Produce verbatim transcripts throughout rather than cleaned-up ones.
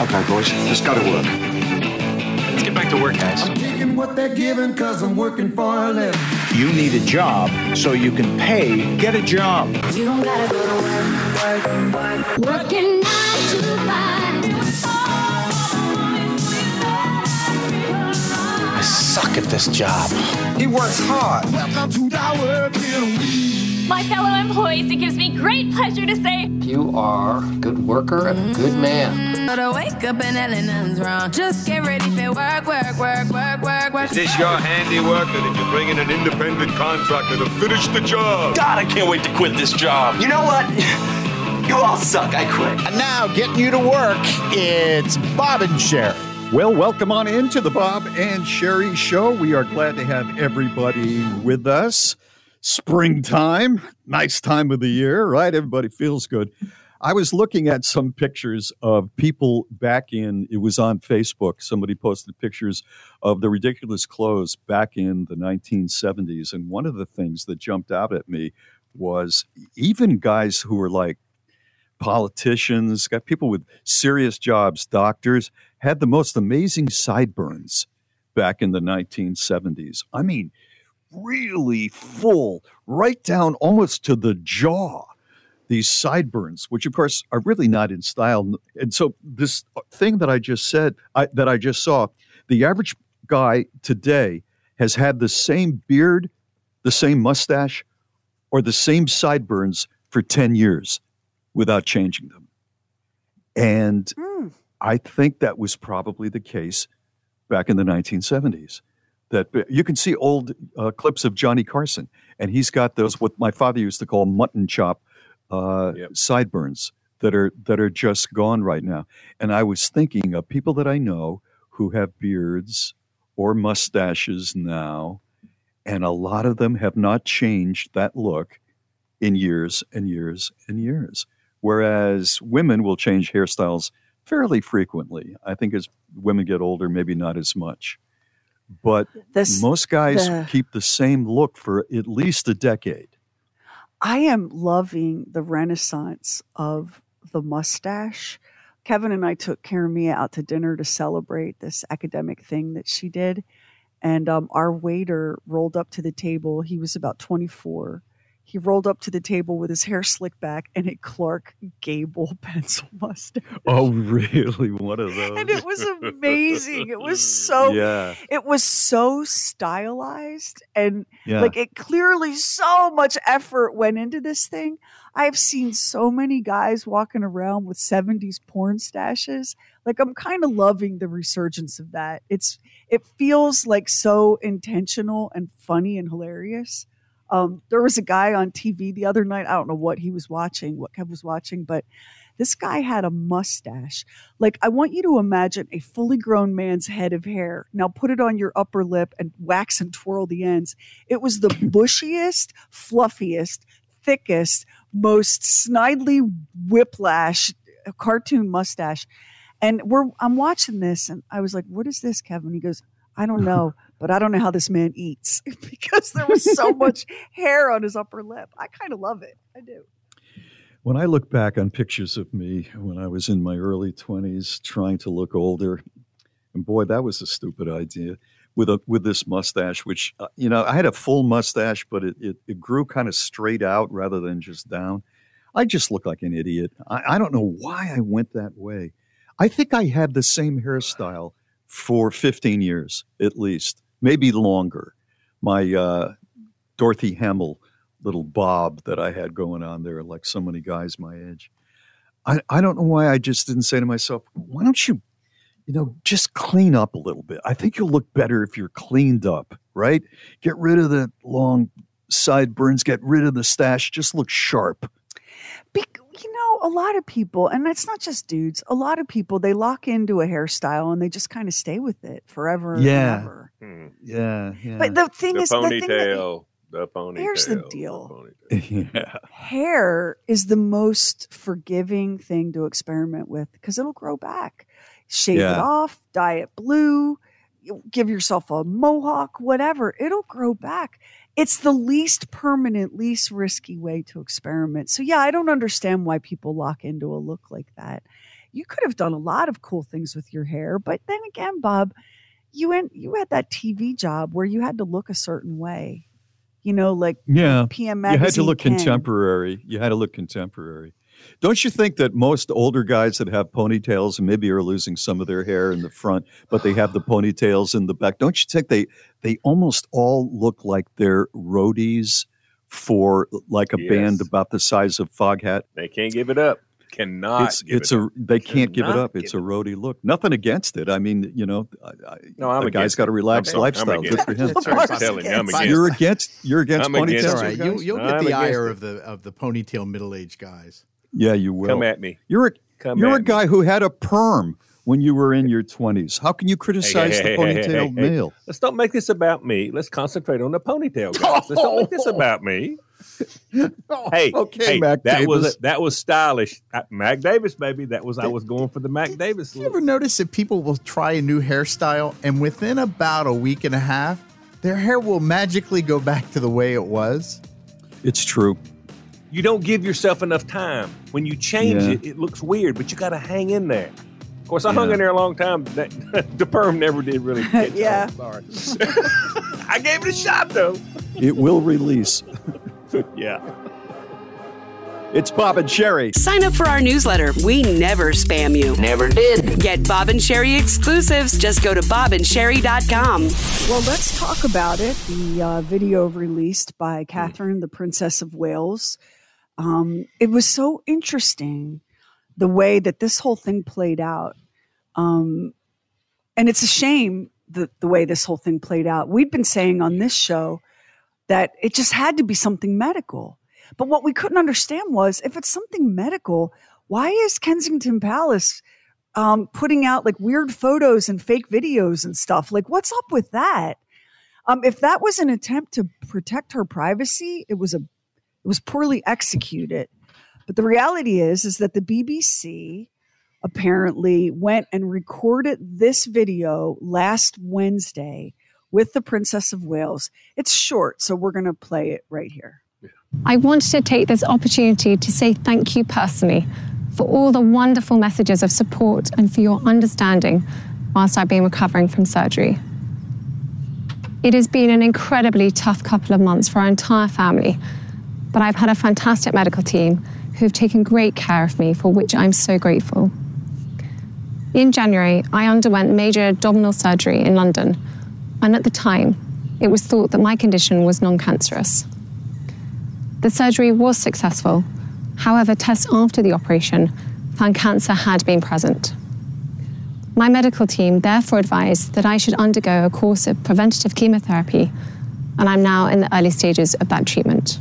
Okay, boys, just go to work. Let's get back to work, guys. I'm taking what they're giving because I'm working for a living. You need a job so you can pay. Get a job. You don't gotta go to work, work, work. Working nine to five. I suck at this job. He works hard. Welcome to our work in a week. My fellow employees, it gives me great pleasure to say you are a good worker and a good man. But I wake up and Ellen, nothing's wrong. Just get ready for work, work, work, work, work, work. Is this your handiwork, or did you bring in an independent contractor to finish the job? God, I can't wait to quit this job. You know what? You all suck. I quit. And now, getting you to work, it's Bob and Sherry. Well, welcome on into the Bob and Sherry Show. We are glad to have everybody with us. Springtime, nice time of the year, right? Everybody feels good. I was looking at some pictures of people back in, it was on Facebook. Somebody posted pictures of the ridiculous clothes back in the nineteen seventies. And one of the things that jumped out at me was even guys who were like politicians, got people with serious jobs, doctors, had the most amazing sideburns back in the nineteen seventies. I mean, really full, right down almost to the jaw, these sideburns, which of course are really not in style. And so this thing that I just said, I, that I just saw, the average guy today has had the same beard, the same mustache, or the same sideburns for ten years without changing them. And mm. I think that was probably the case back in the nineteen seventies. That you can see old uh, clips of Johnny Carson, and he's got those what my father used to call mutton chop uh, yep. sideburns that are that are just gone right now. And I was thinking of people that I know who have beards or mustaches now, and a lot of them have not changed that look in years and years and years. Whereas women will change hairstyles fairly frequently. I think as women get older, maybe not as much. But this, most guys the, keep the same look for at least a decade. I am loving the renaissance of the mustache. Kevin and I took Karamia out to dinner to celebrate this academic thing that she did. And um, our waiter rolled up to the table. He was about twenty-four. He rolled up to the table with his hair slicked back and a Clark Gable pencil mustache. Oh, really? One of those. And it was amazing. It was so, yeah. It was so stylized. And yeah. like it clearly so much effort went into this thing. I've seen so many guys walking around with seventies porn stashes. Like I'm kind of loving the resurgence of that. It's, it feels like so intentional and funny and hilarious. Um, there was a guy on T V the other night. I don't know what he was watching, what Kev was watching, but this guy had a mustache. Like, I want you to imagine a fully grown man's head of hair. Now put it on your upper lip and wax and twirl the ends. It was the bushiest, fluffiest, thickest, most snidely whiplash cartoon mustache. And we're I'm watching this, and I was like, what is this, Kevin? He goes, I don't know. But I don't know how this man eats because there was so much hair on his upper lip. I kind of love it. I do. When I look back on pictures of me when I was in my early twenties trying to look older, and boy, that was a stupid idea with a with this mustache, which, uh, you know, I had a full mustache, but it, it, it grew kind of straight out rather than just down. I just looked like an idiot. I, I don't know why I went that way. I think I had the same hairstyle for fifteen years at least. Maybe longer. My uh, Dorothy Hamill little bob that I had going on there, like so many guys my age. I, I don't know why I just didn't say to myself, why don't you, you know, just clean up a little bit. I think you'll look better if you're cleaned up, right? Get rid of the long sideburns, get rid of the stash, just look sharp. Be- you know, a lot of people, and it's not just dudes, a lot of people, they lock into a hairstyle and they just kind of stay with it forever yeah. and ever. Hmm. Yeah, yeah. But the thing the is, ponytail, the thing that, the ponytail. Here's the deal. The ponytail. yeah. Hair is the most forgiving thing to experiment with because it'll grow back. Shave yeah. it off, dye it blue, give yourself a mohawk, whatever. It'll grow back. It's the least permanent, least risky way to experiment. So, yeah, I don't understand why people lock into a look like that. you could have done a lot of cool things with your hair. But then again, Bob, you went, you had that T V job where you had to look a certain way, you know, like yeah, P M Magazine. You had to look Ken. contemporary. You had to look contemporary. Don't you think that most older guys that have ponytails and maybe are losing some of their hair in the front, but they have the ponytails in the back, don't you think they, they almost all look like they're roadies for like a yes. band about the size of Foghat? They can't give it up. Cannot. It's, give it's it a. up. They can't give it up. Give it's a roadie look. Nothing against it. I mean, you know, I, no, I'm the guy's got a relaxed I'm, lifestyle. I'm Good for him. I'm telling you, I'm against. You're against. You're against I'm ponytails. Against right. you, you'll get I'm the ire it. of the of the ponytail middle aged guys. Yeah, you will. Come at me. You're a. Come you're at a guy me. who had a perm when you were in your twenties. How can you criticize hey, hey, the hey, ponytail hey, hey, male? Hey. Let's don't make this about me. Let's concentrate on the ponytail guys. Let's don't make this about me. oh, hey, okay, hey, Mac that Davis. was that was stylish. Uh, Mac Davis, baby. That was I was going for the Mac did, Davis. Did you ever notice that people will try a new hairstyle and within about a week and a half, their hair will magically go back to the way it was? It's true. You don't give yourself enough time. When you change Yeah. it, it looks weird, but you got to hang in there. Of course, I Yeah. hung in there a long time. That, the perm never did really get Yeah. Sorry. I gave it a shot, though. It will release. Yeah. It's Bob and Sherry. Sign up for our newsletter. We never spam you. Never did. Get Bob and Sherry exclusives. Just go to bob and sherry dot com. Well, let's talk about it. The uh, video released by Catherine, the Princess of Wales. Um, it was so interesting the way that this whole thing played out. Um, and it's a shame the, the way this whole thing played out. We'd been saying on this show that it just had to be something medical. But what we couldn't understand was if it's something medical, why is Kensington Palace um, putting out like weird photos and fake videos and stuff? Like, what's up with that? Um, if that was an attempt to protect her privacy, it was a it was poorly executed. But the reality is, is that the B B C apparently went and recorded this video last Wednesday with the Princess of Wales. It's short, so we're going to play it right here. I wanted to take this opportunity to say thank you personally for all the wonderful messages of support and for your understanding whilst I've been recovering from surgery. It has been an incredibly tough couple of months for our entire family, but I've had a fantastic medical team who have taken great care of me, for which I'm so grateful. In January, I underwent major abdominal surgery in London, and at the time, it was thought that my condition was non-cancerous. The surgery was successful. However, tests after the operation found cancer had been present. My medical team therefore advised that I should undergo a course of preventative chemotherapy, and I'm now in the early stages of that treatment.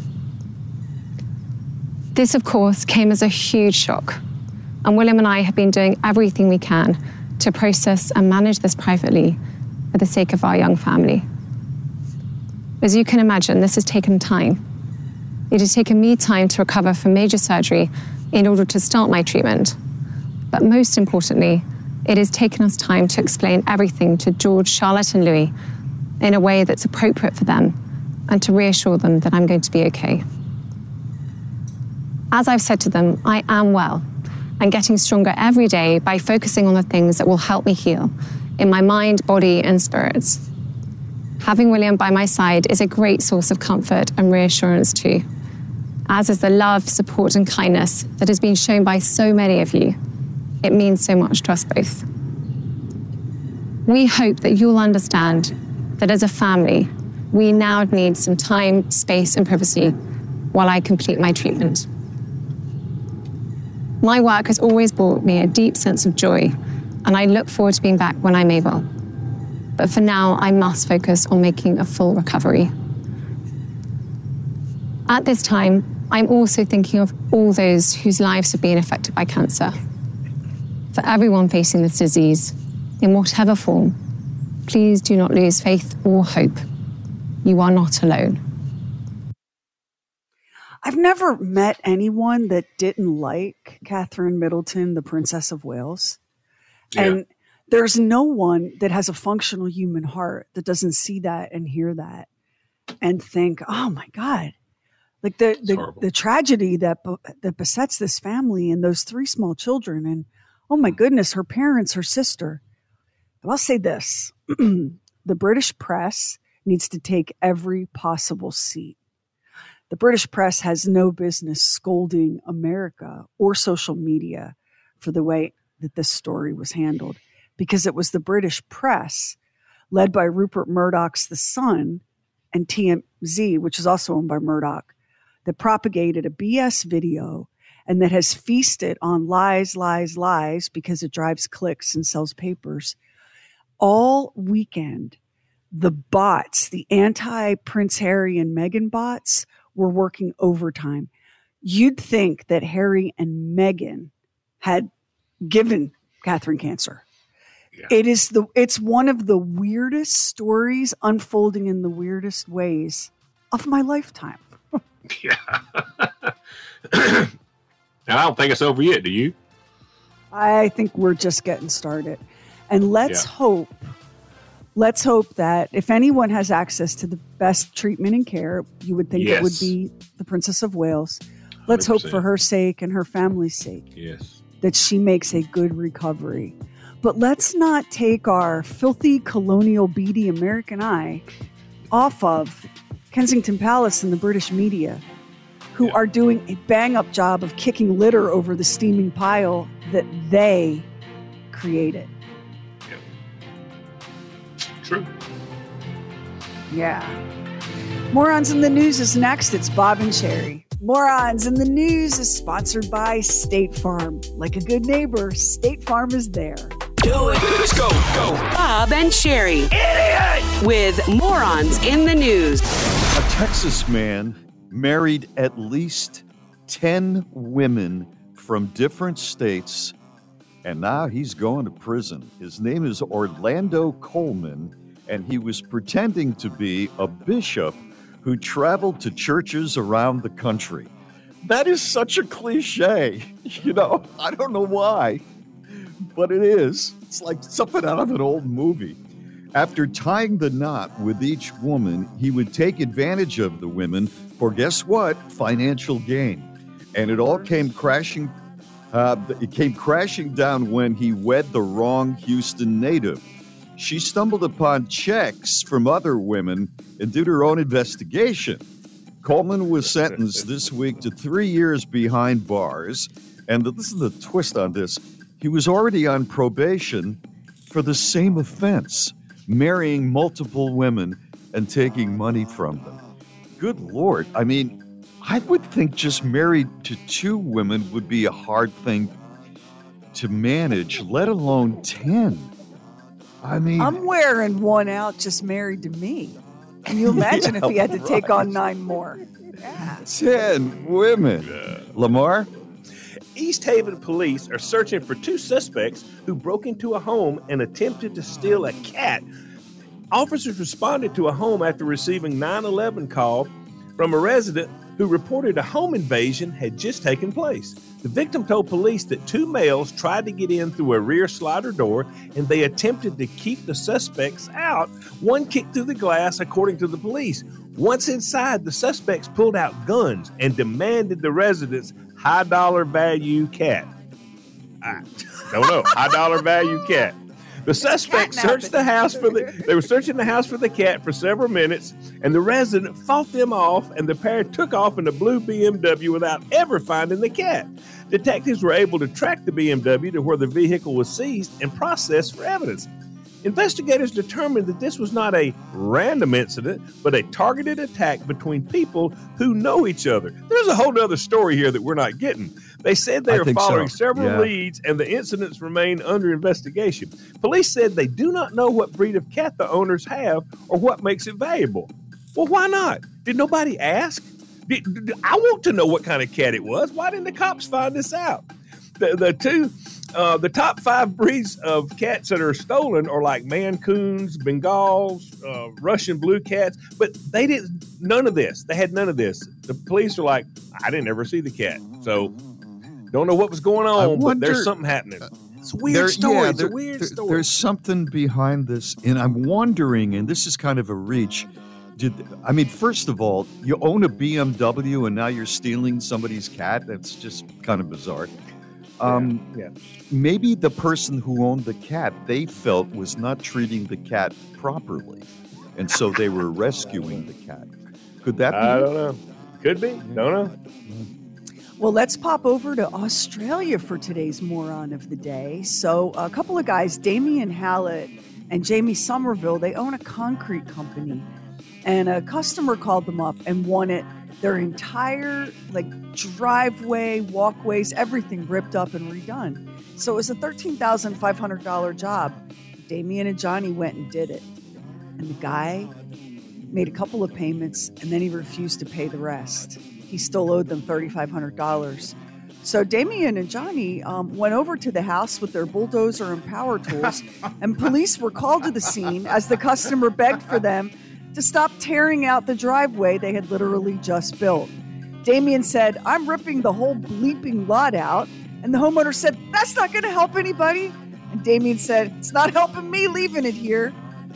This, of course, came as a huge shock, and William and I have been doing everything we can to process and manage this privately for the sake of our young family. As you can imagine, this has taken time. It has taken me time to recover from major surgery in order to start my treatment. But most importantly, it has taken us time to explain everything to George, Charlotte, and Louis in a way that's appropriate for them and to reassure them that I'm going to be okay. As I've said to them, I am well and getting stronger every day by focusing on the things that will help me heal in my mind, body, and spirits. Having William by my side is a great source of comfort and reassurance too, as is the love, support, and kindness that has been shown by so many of you. It means so much to us both. We hope that you'll understand that as a family, we now need some time, space, and privacy while I complete my treatment. My work has always brought me a deep sense of joy, and I look forward to being back when I'm able. But for now, I must focus on making a full recovery. At this time, I'm also thinking of all those whose lives have been affected by cancer. For everyone facing this disease, in whatever form, please do not lose faith or hope. You are not alone. I've never met anyone that didn't like Catherine Middleton, the Princess of Wales. Yeah. And there's no one that has a functional human heart that doesn't see that and hear that and think, oh my God, like the, the, the tragedy that, that besets this family and those three small children. And Oh my goodness, her parents, her sister. But I'll say this. The British press needs to take every possible seat. The British press has no business scolding America or social media for the way that this story was handled, because it was the British press, led by Rupert Murdoch's The Sun and T M Z, which is also owned by Murdoch, that propagated a B S video and that has feasted on lies, lies, lies, because it drives clicks and sells papers. All weekend, the bots, the anti-Prince Harry and Meghan bots, were working overtime. You'd think that Harry and Meghan had given Catherine cancer. Yeah. It is the it's one of the weirdest stories unfolding in the weirdest ways of my lifetime. Yeah. And I don't think it's over yet, do you? I think we're just getting started. And let's yeah. hope Let's hope that if anyone has access to the best treatment and care, you would think yes. it would be the Princess of Wales. Let's one hundred percent. Hope for her sake and her family's sake yes. that she makes a good recovery. But let's not take our filthy, colonial, beady American eye off of Kensington Palace and the British media, who yeah. are doing a bang-up job of kicking litter over the steaming pile that they created. True. Yeah. Morons in the News is next. It's Bob and Sherry. Morons in the News is sponsored by State Farm. Like a good neighbor, State Farm is there. Do it. Let's go. Go. Bob and Sherry. Idiot! With Morons in the News. A Texas man married at least ten women from different states, and now he's going to prison. His name is Orlando Coleman, and he was pretending to be a bishop who traveled to churches around the country. That is such a cliche. You know, I don't know why, but it is. It's like something out of an old movie. After tying the knot with each woman, he would take advantage of the women for, guess what, financial gain. And it all came crashing Uh, it came crashing down when he wed the wrong Houston native. She stumbled upon checks from other women and did her own investigation. Coleman was sentenced this week to three years behind bars. And the, this is the twist on this. He was already on probation for the same offense, marrying multiple women and taking money from them. Good Lord. I mean, I would think just married to two women would be a hard thing to manage, let alone ten. I mean, I'm wearing one out just married to me. Can you imagine yeah, if he had to right. take on nine more? Yeah. Ten women. Yeah. Lamar? East Haven police are searching for two suspects who broke into a home and attempted to steal a cat. Officers responded to a home after receiving nine one one call from a resident who reported a home invasion had just taken place. The victim told police that two males tried to get in through a rear slider door, and they attempted to keep the suspects out. One kicked through the glass, according to the police. Once inside, the suspects pulled out guns and demanded the residents' high-dollar value cat. I don't know, high-dollar value cat. The suspects searched the house for the, they were searching the house for the cat for several minutes, and the resident fought them off, and the pair took off in a blue B M W without ever finding the cat. Detectives were able to track the B M W to where the vehicle was seized and processed for evidence. Investigators determined that this was not a random incident, but a targeted attack between people who know each other. There's a whole other story here that we're not getting. They said they I are following so. several yeah. leads, and the incidents remain under investigation. Police said they do not know what breed of cat the owners have or what makes it valuable. Well, why not? Did nobody ask? Did, did, I want to know what kind of cat it was. Why didn't the cops find this out? The, the two... Uh, the top five breeds of cats that are stolen are like Mancoons, Bengals, uh, Russian blue cats, but they didn't, none of this. They had none of this. The police are like, I didn't ever see the cat. So don't know what was going on, wonder, but there's something happening. It's a weird there, story. Yeah, it's there, a weird there, story. There's something behind this, and I'm wondering, and this is kind of a reach. Did I mean, first of all, you own a B M W and now you're stealing somebody's cat? That's just kind of bizarre. Um, yeah. Maybe the person who owned the cat, they felt, was not treating the cat properly. And so they were rescuing the cat. Could that be? I don't know. Could be. Don't know. Well, let's pop over to Australia for today's moron of the day. So a couple of guys, Damien Hallett and Jamie Somerville, they own a concrete company. And a customer called them up and wanted their entire like driveway, walkways, everything ripped up and redone. So it was a thirteen thousand five hundred dollars job. Damien and Johnny went and did it. And the guy made a couple of payments and then he refused to pay the rest. He still owed them three thousand five hundred dollars. So Damien and Johnny um, went over to the house with their bulldozer and power tools, and police were called to the scene as the customer begged for them to stop tearing out the driveway they had literally just built. Damien said, "I'm ripping the whole bleeping lot out." And the homeowner said, "That's not going to help anybody." And Damien said, "It's not helping me leaving it here."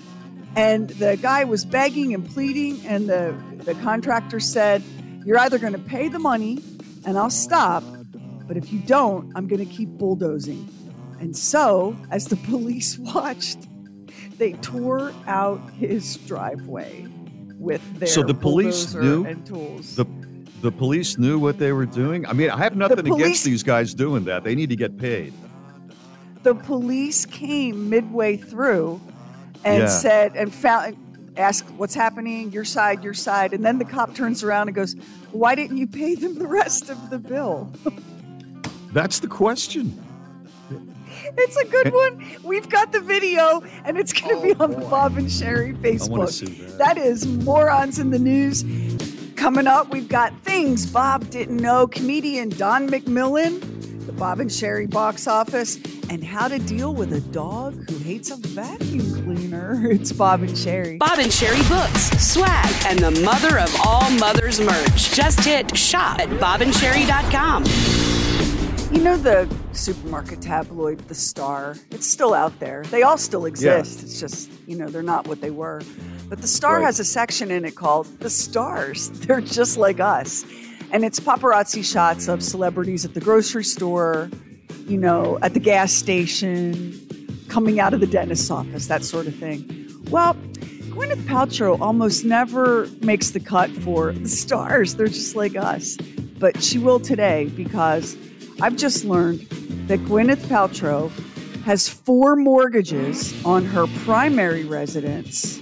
And the guy was begging and pleading, and the, the contractor said, "You're either going to pay the money and I'll stop, but if you don't, I'm going to keep bulldozing." And so, as the police watched, they tore out his driveway with their so the police bulldozer knew and tools. The, the police knew what they were doing? I mean, I have nothing police, against these guys doing that. They need to get paid. The police came midway through and Yeah. said, and found, asked, "What's happening? Your side, your side." And then the cop turns around and goes, "Why didn't you pay them the rest of the bill?" That's the question. It's a good one. We've got the video, and it's going to be on the Bob and Sherry Facebook. I wanna see that. That is Morons in the News. Coming up, we've got Things Bob Didn't Know, comedian Don McMillan, the Bob and Sherry box office, and how to deal with a dog who hates a vacuum cleaner. It's Bob and Sherry. Bob and Sherry books, swag, and the mother of all mothers merch. Just hit shop at bob and sherry dot com. You know the supermarket tabloid, The Star? It's still out there. They all still exist. Yeah. It's just, you know, they're not what they were. But The Star Right. has a section in it called The Stars. They're just like us. And it's paparazzi shots of celebrities at the grocery store, you know, at the gas station, coming out of the dentist's office, that sort of thing. Well, Gwyneth Paltrow almost never makes the cut for The Stars. They're just like us. But she will today because I've just learned that Gwyneth Paltrow has four mortgages on her primary residence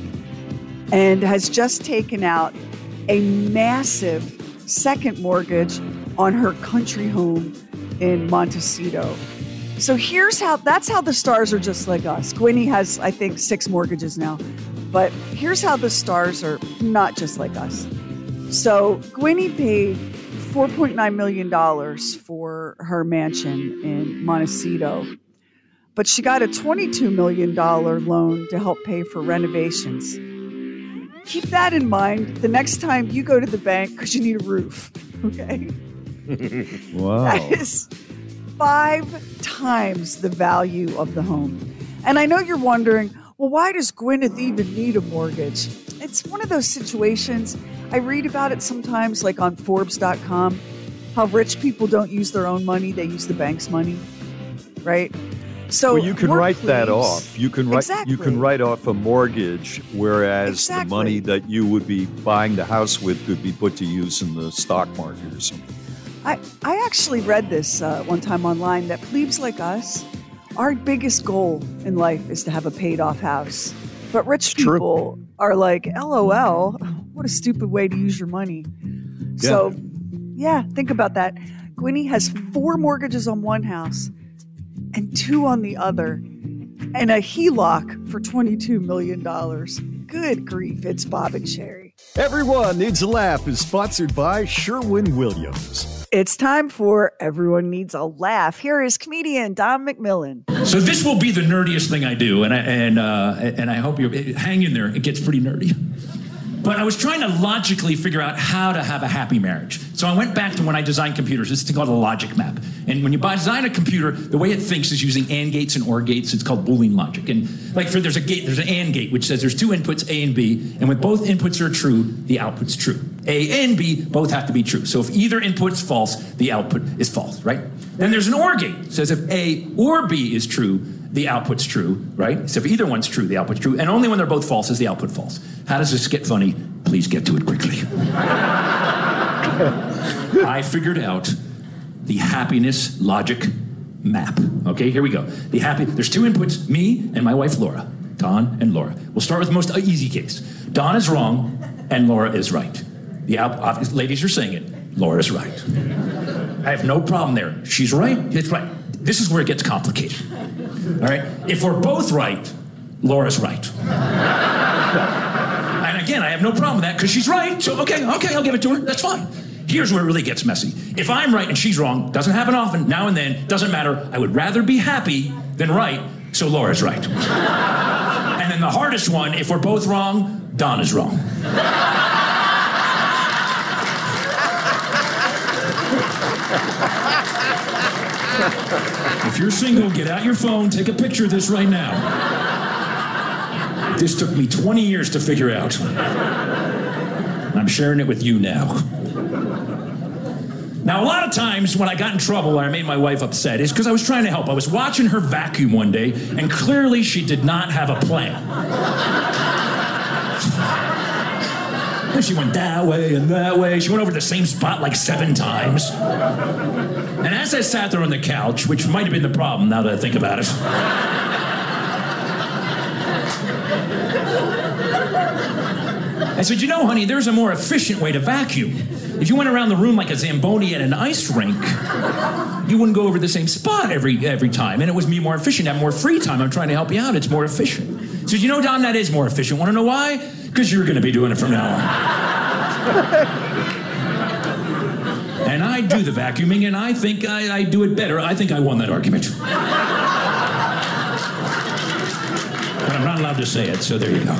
and has just taken out a massive second mortgage on her country home in Montecito. So here's how, that's how the Stars are just like us. Gwynny has, I think, six mortgages now. But here's how the Stars are not just like us. So Gwynny paid four point nine million dollars for her mansion in Montecito, but she got a twenty-two million dollars loan to help pay for renovations. Keep that in mind the next time you go to the bank because you need a roof, okay? Wow. That is five times the value of the home. And I know you're wondering, well, why does Gwyneth even need a mortgage? It's one of those situations. I read about it sometimes, like on Forbes dot com, how rich people don't use their own money, they use the bank's money, right? So well, you can write that off. You can write exactly. you can write off a mortgage, whereas Exactly. the money that you would be buying the house with could be put to use in the stock market or something. I, I actually read this uh, one time online that plebes like us, our biggest goal in life is to have a paid off house. But rich True. people are like, LOL, what a stupid way to use your money. Yeah. So, yeah, think about that. Gwynny has four mortgages on one house and two on the other, and a H E L O C for twenty-two million dollars. Good grief, it's Bob and Sherry. Everyone Needs a Laugh is sponsored by Sherwin-Williams. It's time for Everyone Needs a Laugh. Here is comedian Don McMillan. So this will be the nerdiest thing I do, and I and uh, and I hope you hang in there. It gets pretty nerdy. But I was trying to logically figure out how to have a happy marriage. So I went back to when I designed computers. This thing called a logic map. And when you design a computer, the way it thinks is using AND gates and OR gates. It's called Boolean logic. And like for there's a gate, there's an AND gate which says there's two inputs, A and B, and when both inputs are true, the output's true. A and B both have to be true. So if either input's false, the output is false, right? Then there's an OR gate. It says if A or B is true, the output's true, right? So if either one's true, the output's true. And only when they're both false is the output false. How does this get funny? Please get to it quickly. I figured out the happiness logic map. Okay, here we go. The happy, there's two inputs, me and my wife Laura. Don and Laura. We'll start with the most easy case. Don is wrong and Laura is right. The out, ladies are saying it. Laura's right. I have no problem there. She's right, it's right. This is where it gets complicated. All right? If we're both right, Laura's right. And again, I have no problem with that because she's right. So, okay, okay, I'll give it to her. That's fine. Here's where it really gets messy. If I'm right and she's wrong, doesn't happen often, now and then, doesn't matter. I would rather be happy than right, so Laura's right. And then the hardest one, if we're both wrong, Don is wrong. If you're single, get out your phone, take a picture of this right now. This took me twenty years to figure out. I'm sharing it with you now. Now, a lot of times when I got in trouble or I made my wife upset, is because I was trying to help. I was watching her vacuum one day, and clearly she did not have a plan. And she went that way and that way. She went over the same spot like seven times. And as I sat there on the couch, which might have been the problem now that I think about it, I said, you know, honey, there's a more efficient way to vacuum. If you went around the room like a Zamboni at an ice rink, you wouldn't go over the same spot every every time, and it was me more efficient. I have more free time. I'm trying to help you out. It's more efficient. So you know, Don, that is more efficient. Want to know why? Because you're going to be doing it from now on. And I do the vacuuming, and I think I, I do it better. I think I won that argument. But I'm not allowed to say it, so there you go.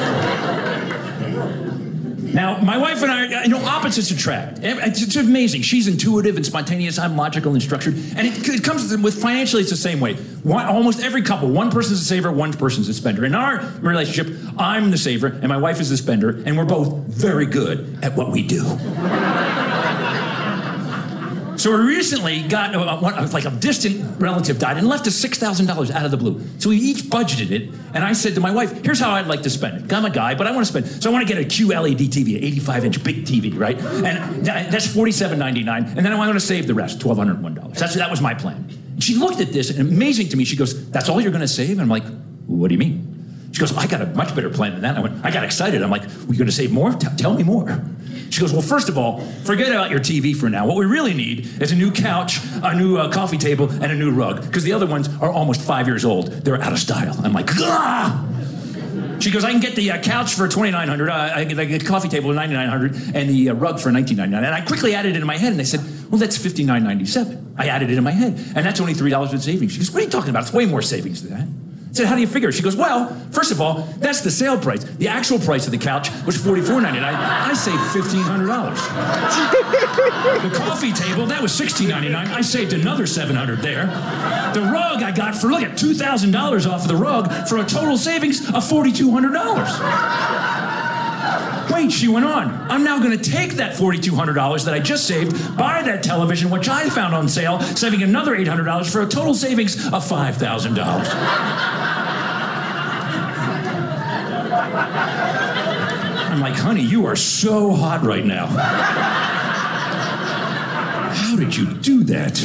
Now, my wife and I, you know, opposites attract. It's amazing. She's intuitive and spontaneous. I'm logical and structured. And it, it comes with financially, it's the same way. One, almost every couple, one person's a saver, one person's a spender. In our relationship, I'm the saver and my wife is the spender, and we're both very good at what we do. So we recently got, uh, one, like a distant relative died and left us six thousand dollars out of the blue. So we each budgeted it, and I said to my wife, here's how I'd like to spend it. I'm a guy, but I want to spend, so I want to get a Q L E D T V, an eighty-five inch big T V, right? And that's forty-seven ninety-nine, and then I want to save the rest, one thousand two hundred one dollars. That's, that was my plan. And she looked at this, and amazing to me, she goes, that's all you're going to save? And I'm like, what do you mean? She goes, I got a much better plan than that. I went, I got excited. I'm like, we're going to save more? T- tell me more. She goes, well, first of all, forget about your T V for now. What we really need is a new couch, a new uh, coffee table, and a new rug, because the other ones are almost five years old. They're out of style. I'm like, ah! She goes, I can get the uh, couch for twenty-nine hundred dollars, uh, I can get the coffee table for ninety-nine hundred dollars, and the uh, rug for nineteen ninety-nine. And I quickly added it in my head, and I said, well, that's fifty-nine ninety-seven. I added it in my head, and that's only three dollars in savings. She goes, what are you talking about? It's way more savings than that. I said, how do you figure? She goes, well, first of all, that's the sale price. The actual price of the couch was forty-four ninety-nine. I saved fifteen hundred dollars. The coffee table, that was sixteen ninety-nine. I saved another seven hundred dollars there. The rug I got for, look at, two thousand dollars off of the rug for a total savings of forty-two hundred dollars. Wait, she went on. I'm now going to take that forty-two hundred dollars that I just saved, buy that television, which I found on sale, saving another eight hundred dollars for a total savings of five thousand dollars. I'm like, honey, you are so hot right now. How did you do that?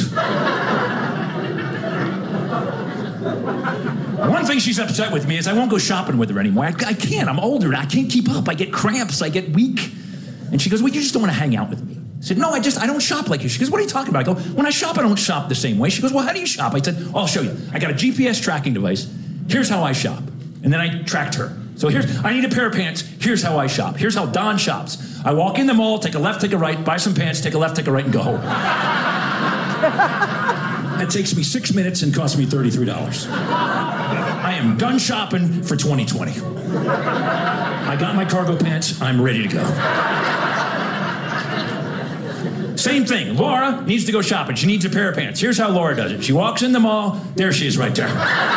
One thing she's upset with me is I won't go shopping with her anymore. I, I can't. I'm older. I can't keep up. I get cramps. I get weak. And she goes, well, you just don't want to hang out with me. I said, no, I just, I don't shop like you. She goes, what are you talking about? I go, when I shop, I don't shop the same way. She goes, well, how do you shop? I said, oh, I'll show you. I got a G P S tracking device. Here's how I shop. And then I tracked her. So here's, I need a pair of pants. Here's how I shop. Here's how Don shops. I walk in the mall, take a left, take a right, buy some pants, take a left, take a right, and go home. That takes me six minutes and costs me thirty-three dollars. I am done shopping for twenty twenty. I got my cargo pants. I'm ready to go. Same thing. Laura needs to go shopping. She needs a pair of pants. Here's how Laura does it. She walks in the mall. There she is right there.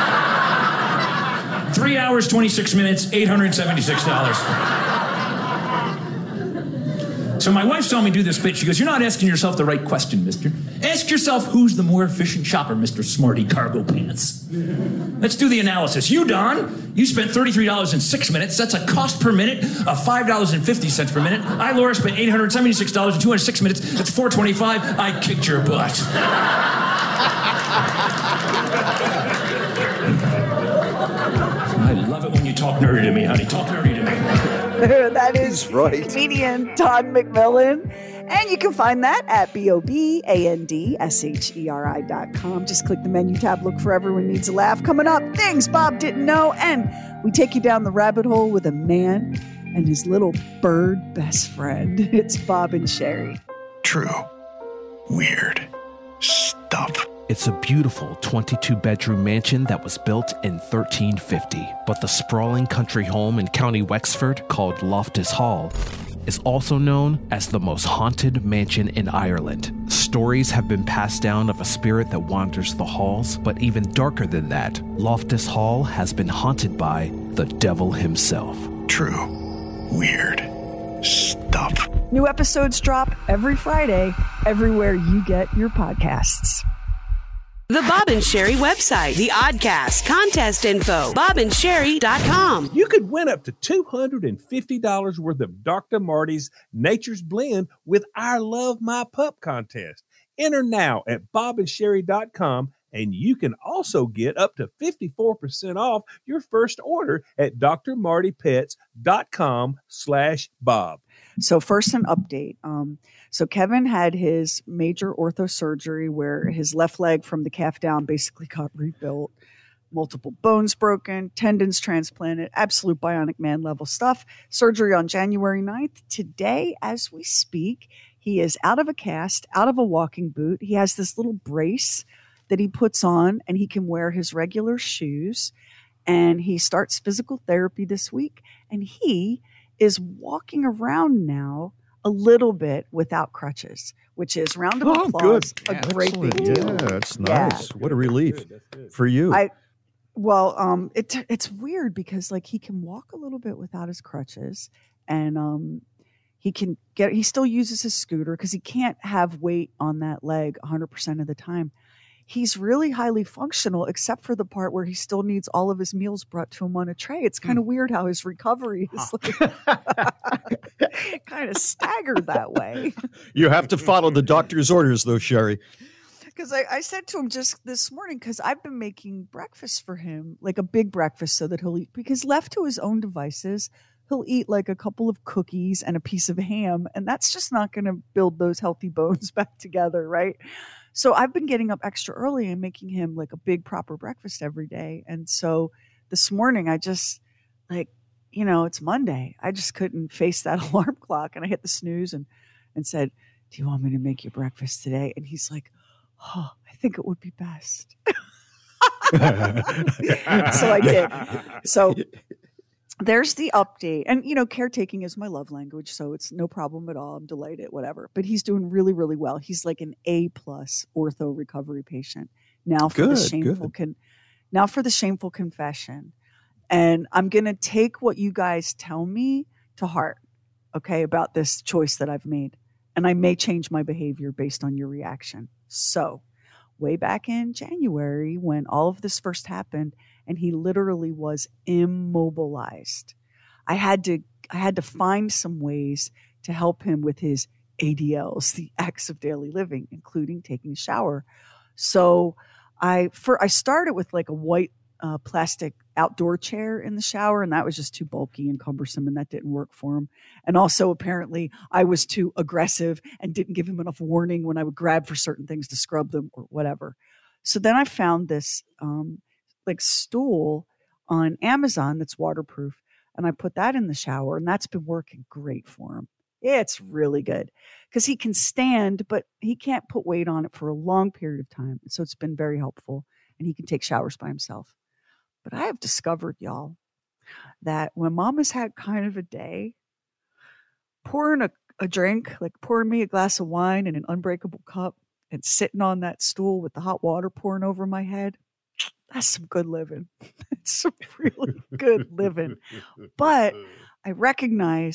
Three hours, twenty-six minutes, eight hundred seventy-six dollars. So my wife saw me do this bit. She goes, you're not asking yourself the right question, mister. Ask yourself who's the more efficient shopper, Mister Smarty Cargo Pants. Let's do the analysis. You, Don, you spent thirty-three dollars and six minutes. That's a cost per minute of five dollars and fifty cents per minute. I, Laura, spent eight hundred seventy-six dollars and two hundred six minutes. That's four hundred twenty-five dollars. I kicked your butt. I love it when you talk nerdy to me, honey. Talk nerdy to me. That is right. Comedian Todd McMillan. And you can find that at B O B A N D S H E R I dot com. Just click the menu tab, look for Everyone Needs a Laugh. Coming up, things Bob didn't know. And we take you down the rabbit hole with a man and his little bird best friend. It's Bob and Sherry. True. Weird. Stuff. It's a beautiful twenty-two bedroom mansion that was built in thirteen fifty, but the sprawling country home in County Wexford called Loftus Hall is also known as the most haunted mansion in Ireland. Stories have been passed down of a spirit that wanders the halls, but even darker than that, Loftus Hall has been haunted by the devil himself. True. Weird. Stuff. New episodes drop every Friday, everywhere you get your podcasts. The Bob and Sherry website, the Oddcast, contest info, bob and sherry dot com. You could win up to two hundred fifty dollars worth of Doctor Marty's Nature's Blend with our Love My Pup contest. Enter now at bob and sherry dot com, and you can also get up to fifty-four percent off your first order at d r marty pets dot com slash bob. So first, an update. Um, so Kevin had his major ortho surgery where his left leg from the calf down basically got rebuilt. Multiple bones broken, tendons transplanted, absolute bionic man level stuff. Surgery on January ninth. Today, as we speak, he is out of a cast, out of a walking boot. He has this little brace that he puts on, and he can wear his regular shoes. And he starts physical therapy this week. And he is walking around now a little bit without crutches, which is round of oh, applause. Good. A Yeah, great excellent. big deal. Yeah, that's nice. Yeah. What a relief for you. I well, um, it it's weird because like he can walk a little bit without his crutches, and um, he can get. He still uses his scooter because he can't have weight on that leg one hundred percent of the time. He's really highly functional, except for the part where he still needs all of his meals brought to him on a tray. It's kind of mm. weird how his recovery is like kind of staggered that way. You have to follow the doctor's orders, though, Sherry. Because I, I said to him just this morning, because I've been making breakfast for him, like a big breakfast so that he'll eat. Because left to his own devices, he'll eat like a couple of cookies and a piece of ham. And that's just not going to build those healthy bones back together, right? So I've been getting up extra early and making him like a big proper breakfast every day. And so this morning I just like, you know, it's Monday. I just couldn't face that alarm clock. And I hit the snooze and, and said, do you want me to make you breakfast today? And he's like, oh, I think it would be best. So I did. So there's the update. And, you know, caretaking is my love language, so it's no problem at all. I'm delighted, whatever. But he's doing really, really well. He's like an A-plus ortho recovery patient. Now for good, the shameful good. con- now for the shameful confession. And I'm going to take what you guys tell me to heart, okay, about this choice that I've made. And I may change my behavior based on your reaction. So way back in January when all of this first happened, and he literally was immobilized. I had to I had to find some ways to help him with his A D Ls, the acts of daily living, including taking a shower. So I for I started with like a white uh, plastic outdoor chair in the shower, and that was just too bulky and cumbersome, and that didn't work for him. And also apparently I was too aggressive and didn't give him enough warning when I would grab for certain things to scrub them or whatever. So then I found this um, like stool on Amazon that's waterproof. And I put that in the shower, and that's been working great for him. It's really good because he can stand, but he can't put weight on it for a long period of time. So it's been very helpful, and he can take showers by himself. But I have discovered, y'all, that when Mama's had kind of a day, pouring a, a drink, like pouring me a glass of wine in an unbreakable cup and sitting on that stool with the hot water pouring over my head, that's some good living. It's some really good living. But I recognize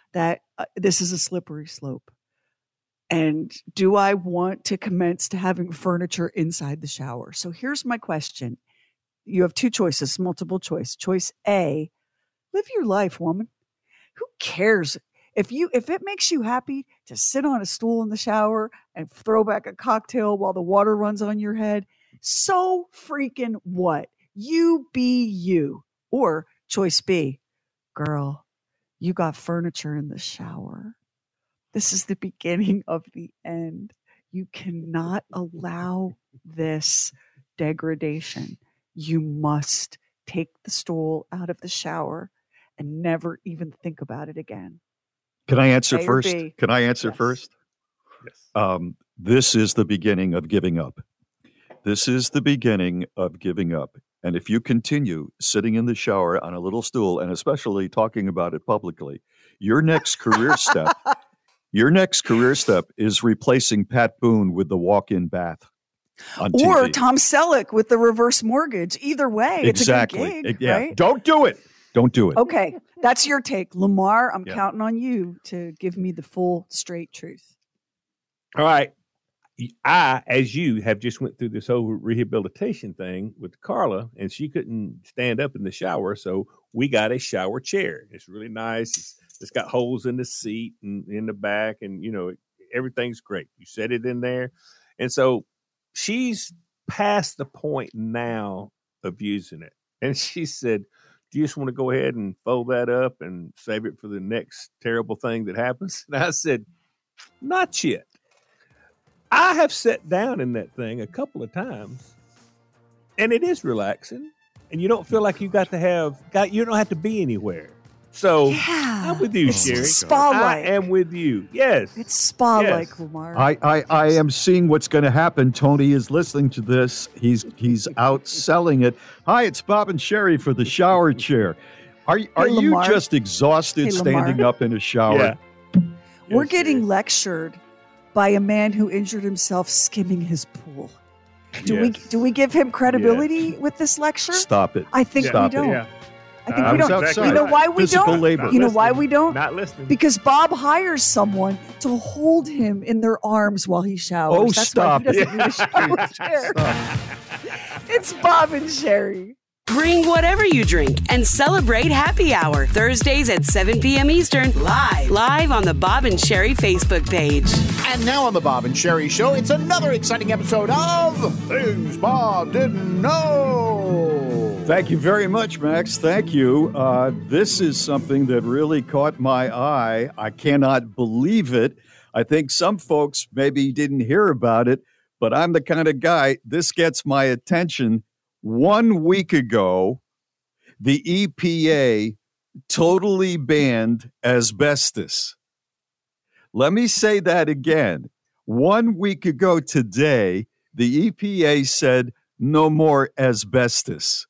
that uh, this is a slippery slope. And do I want to commence to having furniture inside the shower? So here's my question. You have two choices, multiple choice. Choice A, live your life, woman. Who cares? If you if it makes you happy to sit on a stool in the shower and throw back a cocktail while the water runs on your head, so freaking what? You be you. Or choice B, girl, you got furniture in the shower. This is the beginning of the end. You cannot allow this degradation. You must take the stool out of the shower and never even think about it again. Can I answer A or first? B? Can I answer Yes. first? Yes. Um, this is the beginning of giving up. This is the beginning of giving up. And if you continue sitting in the shower on a little stool, and especially talking about it publicly, your next career step, your next career step is replacing Pat Boone with the walk-in bath on T V. Or Tom Selleck with the reverse mortgage. Either way, Exactly. it's a good gig, Yeah. right? Don't do it. Don't do it. Okay, that's your take. Lamar, I'm Yeah. counting on you to give me the full, straight truth. All right. I, as you, have just went through this whole rehabilitation thing with Carla, and she couldn't stand up in the shower, so we got a shower chair. It's really nice. It's, it's got holes in the seat and in the back, and you know everything's great. You set it in there, and so she's past the point now of using it. And she said, "Do you just want to go ahead and fold that up and save it for the next terrible thing that happens?" And I said, "Not yet." I have sat down in that thing a couple of times, and it is relaxing, and you don't feel like you got to have got you don't have to be anywhere. So yeah, I'm with you, it's Sherry. spa-like. I am with you. Yes, it's spa-like, yes. Lamar. I, I, I am seeing what's going to happen. Tony is listening to this. He's he's out selling it. Hi, it's Bob and Sherry for the shower chair. Are are Hey, you Lamar. just exhausted Hey, Lamar. standing up in a shower? Yeah. We're getting lectured by a man who injured himself skimming his pool. Do we Yes. do we give him credibility with this lecture? Stop it. I think Stop we it. don't. Yeah. I think I we was don't. outside. You know why we Physical don't? labor. You know why we don't? Not listening. Because Bob hires someone to hold him in their arms while he showers. Oh, That's stop why he it. doesn't need a shower chair. It's Bob and Sherry. Bring whatever you drink and celebrate Happy Hour Thursdays at seven p.m. Eastern, live, live on the Bob and Sherry Facebook page. And now on the Bob and Sherry Show, it's another exciting episode of Things Bob Didn't Know. Thank you very much, Max. Thank you. Uh, this is something that really caught my eye. I cannot believe it. I think some folks maybe didn't hear about it, but I'm the kind of guy, this gets my attention. One week ago, the E P A totally banned asbestos. Let me say that again. One week ago today, the E P A said no more asbestos.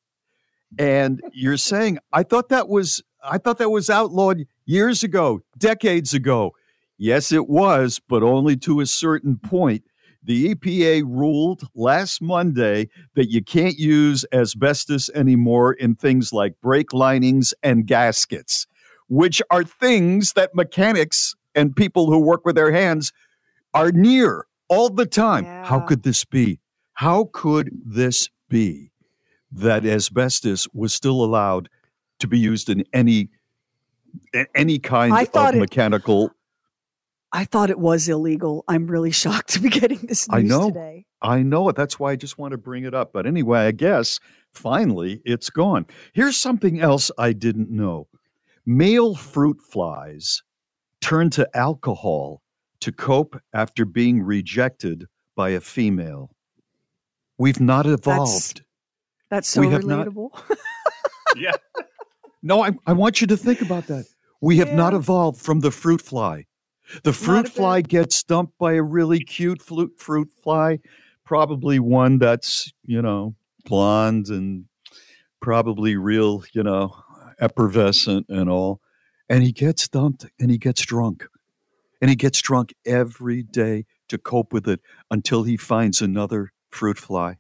And you're saying, I thought that was, I thought that was outlawed years ago, decades ago. Yes, it was, but only to a certain point. The E P A ruled last Monday that you can't use asbestos anymore in things like brake linings and gaskets, which are things that mechanics and people who work with their hands are near all the time. Yeah. How could this be? How could this be that asbestos was still allowed to be used in any any kind I of thought it- mechanical? I thought it was illegal. I'm really shocked to be getting this news I know. today. I know it. That's why I just want to bring it up. But anyway, I guess finally it's gone. Here's something else I didn't know. Male fruit flies turn to alcohol to cope after being rejected by a female. We've not evolved. That's so We have not- relatable. Yeah. No, I, I want you to think about that. We have not evolved from the fruit fly. The fruit fly gets dumped by a really cute fruit fruit fly, probably one that's, you know, blonde and probably real, you know, effervescent and all. And he gets dumped and he gets drunk. And he gets drunk every day to cope with it until he finds another fruit fly.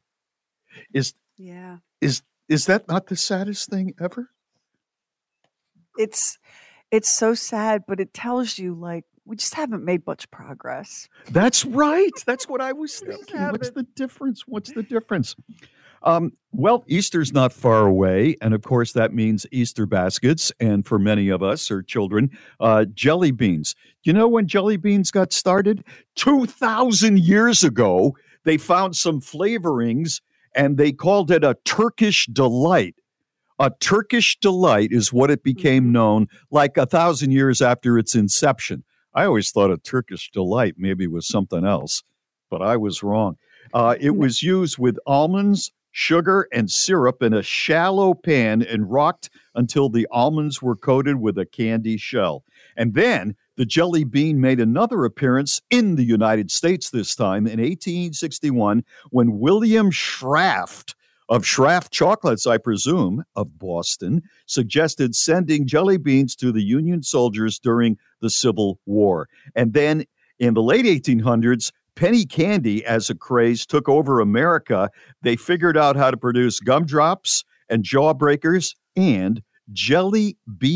Is Yeah. is is that not the saddest thing ever? It's it's so sad, but it tells you like we just haven't made much progress. That's right. That's what I was thinking. What's the difference? What's the difference? Um, well, Easter's not far away, and of course that means Easter baskets, and for many of us or children, uh, jelly beans. You know when jelly beans got started? two thousand years ago, they found some flavorings, and they called it a Turkish delight. A Turkish delight is what it became known like a thousand years after its inception. I always thought a Turkish delight maybe was something else, but I was wrong. Uh, it was used with almonds, sugar, and syrup in a shallow pan and rocked until the almonds were coated with a candy shell. And then the jelly bean made another appearance in the United States this time in eighteen sixty-one when William Schraft of Schraft Chocolates, I presume, of Boston, suggested sending jelly beans to the Union soldiers during the Civil War. And then in the late eighteen hundreds, penny candy as a craze took over America. They figured out how to produce gumdrops and jawbreakers and jelly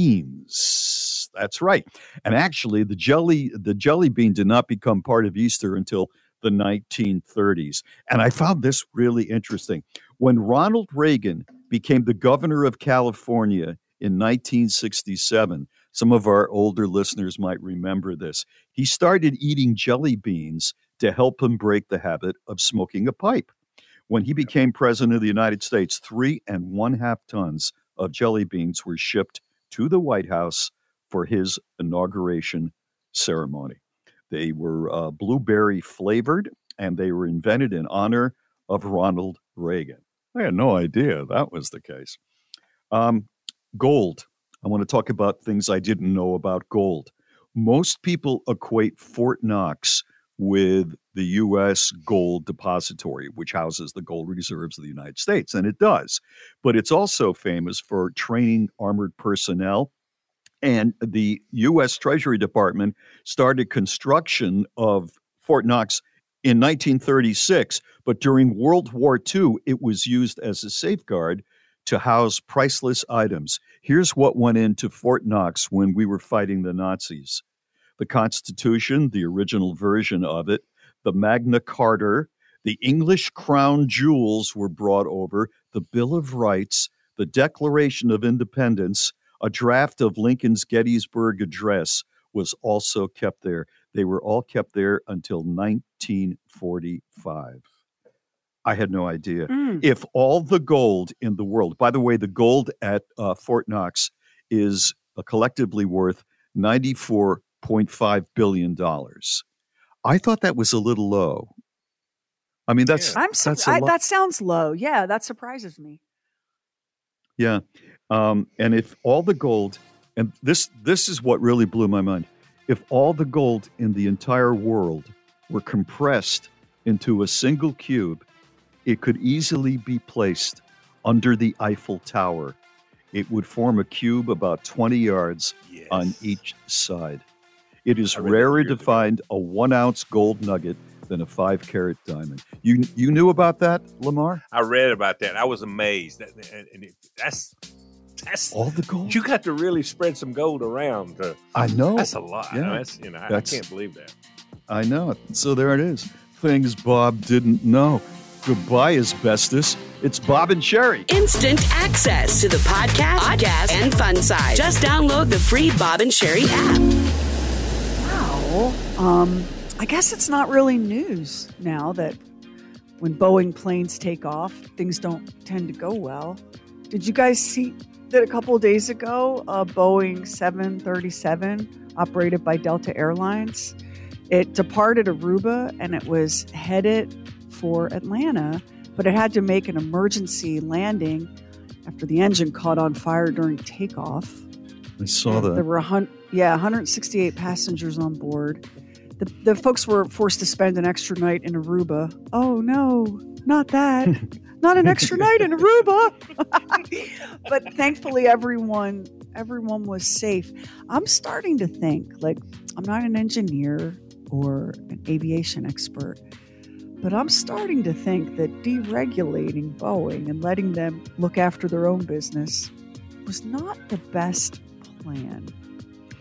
beans. That's right. And actually, the jelly the jelly bean did not become part of Easter until the nineteen thirties. And I found this really interesting. When Ronald Reagan became the governor of California in nineteen sixty-seven, some of our older listeners might remember this, he started eating jelly beans to help him break the habit of smoking a pipe. When he became president of the United States, three and one half tons of jelly beans were shipped to the White House for his inauguration ceremony. They were uh, blueberry flavored, and they were invented in honor of Ronald Reagan. I had no idea that was the case. Um, gold. I want to talk about things I didn't know about gold. Most people equate Fort Knox with the U S Gold Depository, which houses the gold reserves of the United States, and it does. But it's also famous for training armored personnel. And the U S Treasury Department started construction of Fort Knox in nineteen thirty-six, but during World War Two, it was used as a safeguard to house priceless items. Here's what went into Fort Knox when we were fighting the Nazis. The Constitution, the original version of it, the Magna Carta, the English crown jewels were brought over, the Bill of Rights, the Declaration of Independence, a draft of Lincoln's Gettysburg Address was also kept there. They were all kept there until nineteen forty-five. I had no idea. Mm. If all the gold in the world, by the way, the gold at uh, Fort Knox is uh, collectively worth ninety-four point five billion dollars. I thought that was a little low. I mean, that's, I'm so, that's a I, lot. That sounds low. Yeah, that surprises me. Yeah. Um, and if all the gold, and this this is what really blew my mind, if all the gold in the entire world were compressed into a single cube, it could easily be placed under the Eiffel Tower. It would form a cube about twenty yards yes. on each side. It is rarer to find a one-ounce gold nugget than a five-carat diamond. You you knew about that, Lamar? I read about that. I was amazed. That, and, and it, that's that's all the gold. You got to really spread some gold around. To, I know. That's a lot. Yeah. That's, you know, I, I can't believe that. I know. So there it is. Things Bob didn't know. Goodbye, asbestos. It's Bob and Sherry. Instant access to the podcast, podcast, and fun side. Just download the free Bob and Sherry app. Wow. Um, I guess it's not really news now that when Boeing planes take off, things don't tend to go well. Did you guys see that a couple of days ago, a Boeing seven thirty-seven operated by Delta Airlines, it departed Aruba and it was headed for Atlanta, but it had to make an emergency landing after the engine caught on fire during takeoff. I saw that. There were hun- yeah, one hundred sixty-eight passengers on board. The, the folks were forced to spend an extra night in Aruba. Oh no, not that. Not an extra night in Aruba. But thankfully everyone everyone was safe. I'm starting to think, like, I'm not an engineer or an aviation expert, but I'm starting to think that deregulating Boeing and letting them look after their own business was not the best plan.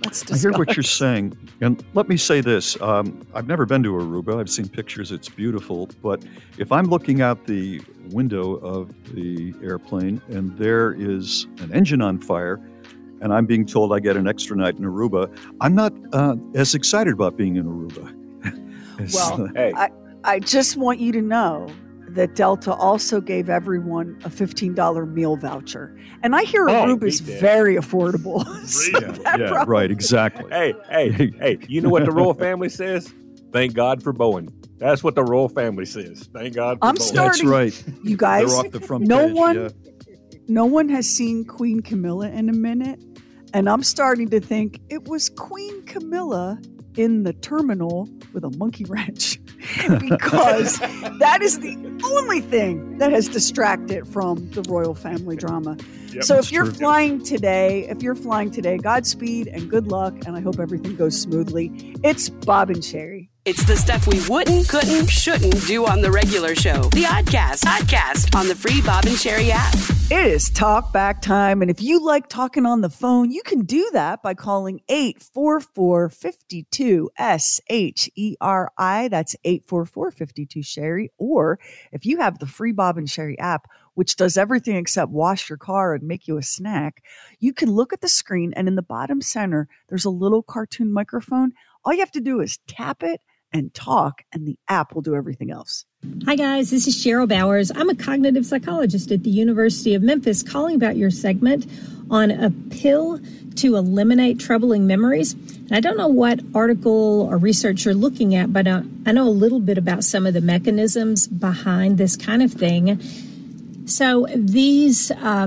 Let's I hear what you're saying. And let me say this. Um, I've never been to Aruba. I've seen pictures. It's beautiful. But if I'm looking out the window of the airplane and there is an engine on fire and I'm being told I get an extra night in Aruba, I'm not uh, as excited about being in Aruba. Well, hey. I, I just want you to know that Delta also gave everyone a fifteen dollars meal voucher. And I hear oh, Aruba is very affordable. so yeah, yeah right, exactly. Hey, hey, hey, you know what the royal family says? Thank God for Boeing. That's what the royal family says. Thank God for I'm Boeing. Starting, That's right. You guys, They're off the front no page, one, yeah. no one has seen Queen Camilla in a minute. And I'm starting to think it was Queen Camilla in the terminal with a monkey wrench because that is the only thing that has distracted from the royal family drama. Yep, so if you're true. flying today, if you're flying today, Godspeed and good luck, and I hope everything goes smoothly. It's Bob and Sherry. It's the stuff we wouldn't, couldn't, shouldn't do on the regular show. The Oddcast, Oddcast on the free Bob and Sherry app. It is talk back time, and if you like talking on the phone, you can do that by calling eight four four, five two, S H E R I. That's eight four four, five two, Sherry. Or if you have the free Bob and Sherry app, which does everything except wash your car and make you a snack, you can look at the screen, and in the bottom center, there's a little cartoon microphone. All you have to do is tap it and talk, and the app will do everything else. Hi, guys. This is Cheryl Bowers. I'm a cognitive psychologist at the University of Memphis, calling about your segment on a pill to eliminate troubling memories. And I don't know what article or research you're looking at, but uh, I know a little bit about some of the mechanisms behind this kind of thing. So these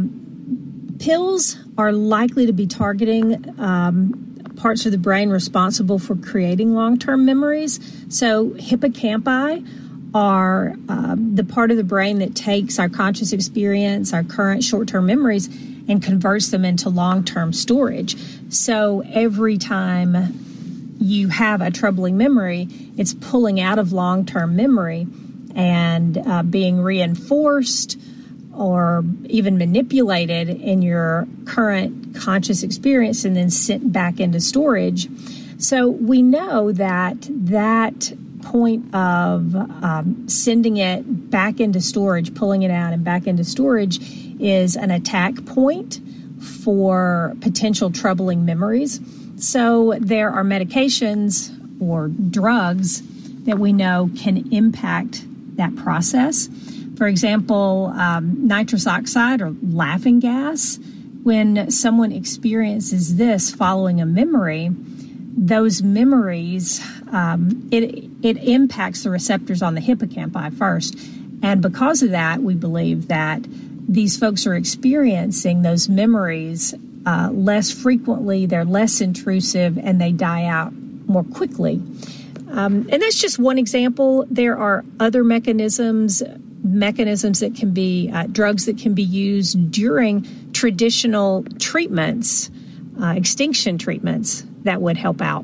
um, pills are likely to be targeting um, parts of the brain responsible for creating long-term memories. So hippocampi are um, the part of the brain that takes our conscious experience, our current short-term memories, and converts them into long-term storage. So every time you have a troubling memory, it's pulling out of long-term memory and uh, being reinforced or even manipulated in your current conscious experience and then sent back into storage. So we know that that point of um, sending it back into storage, pulling it out and back into storage is an attack point for potential troubling memories. So there are medications or drugs that we know can impact that process. For example, um, nitrous oxide or laughing gas, when someone experiences this following a memory, those memories, um, it it impacts the receptors on the hippocampi first. And because of that, we believe that these folks are experiencing those memories uh, less frequently, they're less intrusive, and they die out more quickly. Um, and that's just one example. There are other mechanisms mechanisms that can be uh, drugs that can be used during traditional treatments, uh, extinction treatments that would help out.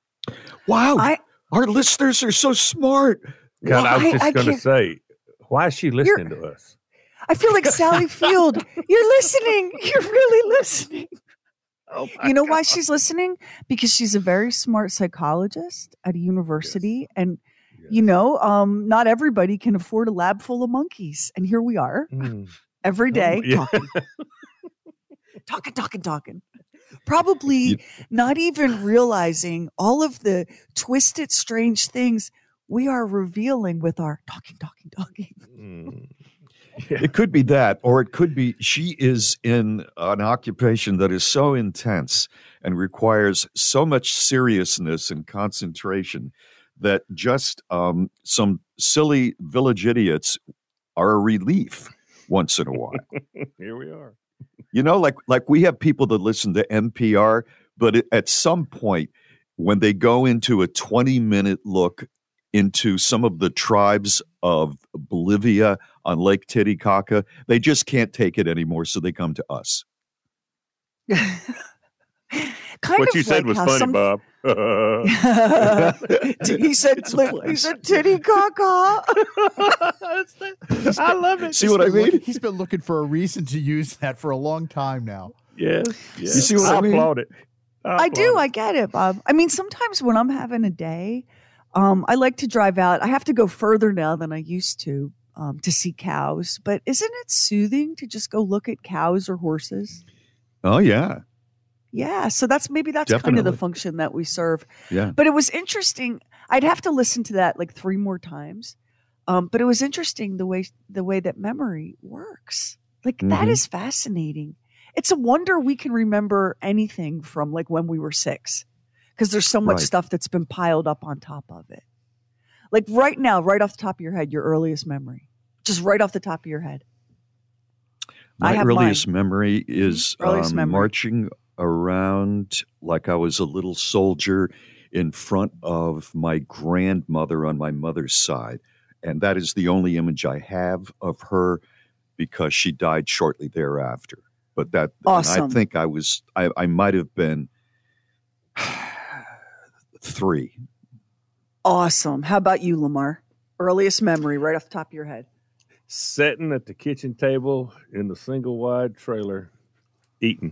Wow. I, Our listeners are so smart. God, well, I was just going to say, why is she listening to us? I feel like Sally Field. You're listening. You're really listening. Oh you know God. Why she's listening? Because she's a very smart psychologist at a university. Yes. And you know, um, not everybody can afford a lab full of monkeys. And here we are mm. every day oh, yeah. talking, talking, talking, talking. Probably you, not even realizing all of the twisted, strange things we are revealing with our talking, talking, talking. Mm. Yeah. It could be that, or it could be she is in an occupation that is so intense and requires so much seriousness and concentration that just um, some silly village idiots are a relief once in a while. Here we are. You know, like like we have people that listen to N P R, but it, at some point when they go into a twenty-minute look into some of the tribes of Bolivia on Lake Titicaca, they just can't take it anymore, so they come to us. Kind what of you said like was funny, some... Bob. he said, he said, titty caca. I love it. See what I mean? Looking, he's been looking for a reason to use that for a long time now. Yes. yes. You see what I, I mean? applaud it. I do. I get it, Bob. I mean, sometimes when I'm having a day, um, I like to drive out. I have to go further now than I used to um, to see cows. But isn't it soothing to just go look at cows or horses? Oh, yeah. Yeah. So that's maybe that's Definitely. kind of the function that we serve. Yeah. But it was interesting. I'd have to listen to that like three more times. Um, but it was interesting the way the way that memory works. Like mm-hmm. that is fascinating. It's a wonder we can remember anything from like when we were six, because there's so much Right. stuff that's been piled up on top of it. Like right now, right off the top of your head, your earliest memory, just right off the top of your head. My I have earliest mine. memory is Earliest um, memory. marching around like I was a little soldier in front of my grandmother on my mother's side. And that is the only image I have of her because she died shortly thereafter. But that, and Awesome. I think I was, I, I might have been three. Awesome. How about you, Lamar? Earliest memory right off the top of your head. Sitting at the kitchen table in the single wide trailer, eating.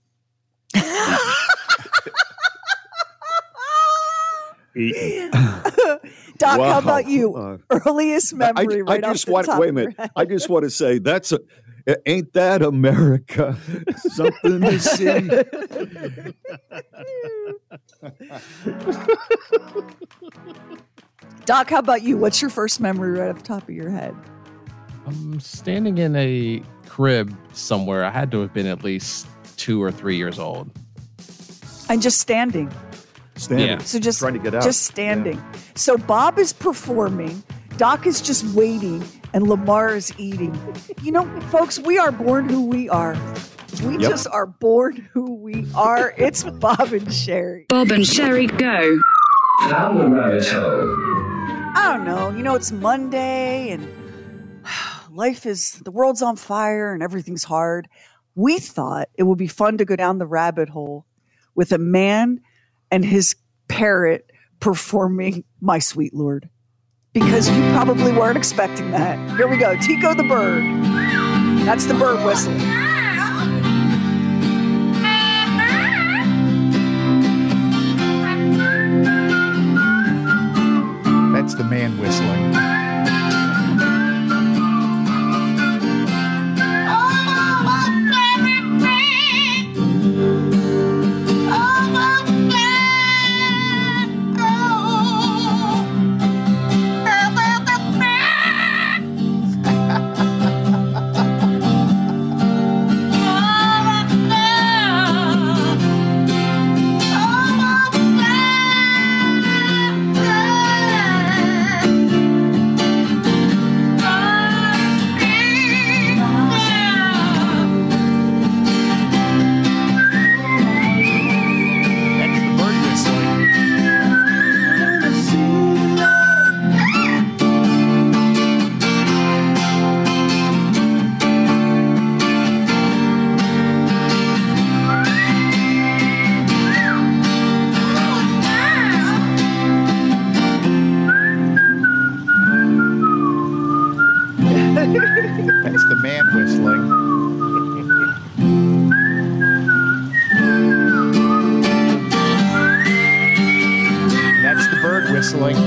Eating. Doc, Wow. how about you? Uh, Earliest memory I, right I off just the want, top wait a of your minute. head. I just want to say that's a, ain't that America? Something to see. Doc, how about you? What's your first memory right off the top of your head? I'm standing in a crib somewhere. I had to have been at least two or three years old. And just standing. Standing. Yeah. So just Trying to get out. just standing. So Bob is performing, Doc is just waiting, and Lamar is eating. You know, folks, we are born who we are. We Yep. just are born who we are. It's Bob and Sherry. Bob and Sherry go. I don't know. You know, it's Monday and life is, the world's on fire and everything's hard. We thought it would be fun to go down the rabbit hole with a man and his parrot performing My Sweet Lord. Because you probably weren't expecting that. Here we go. Tico the bird. That's the bird whistling. That's the man whistling. That's the bird whistling. That's the man whistling. That's the bird whistling.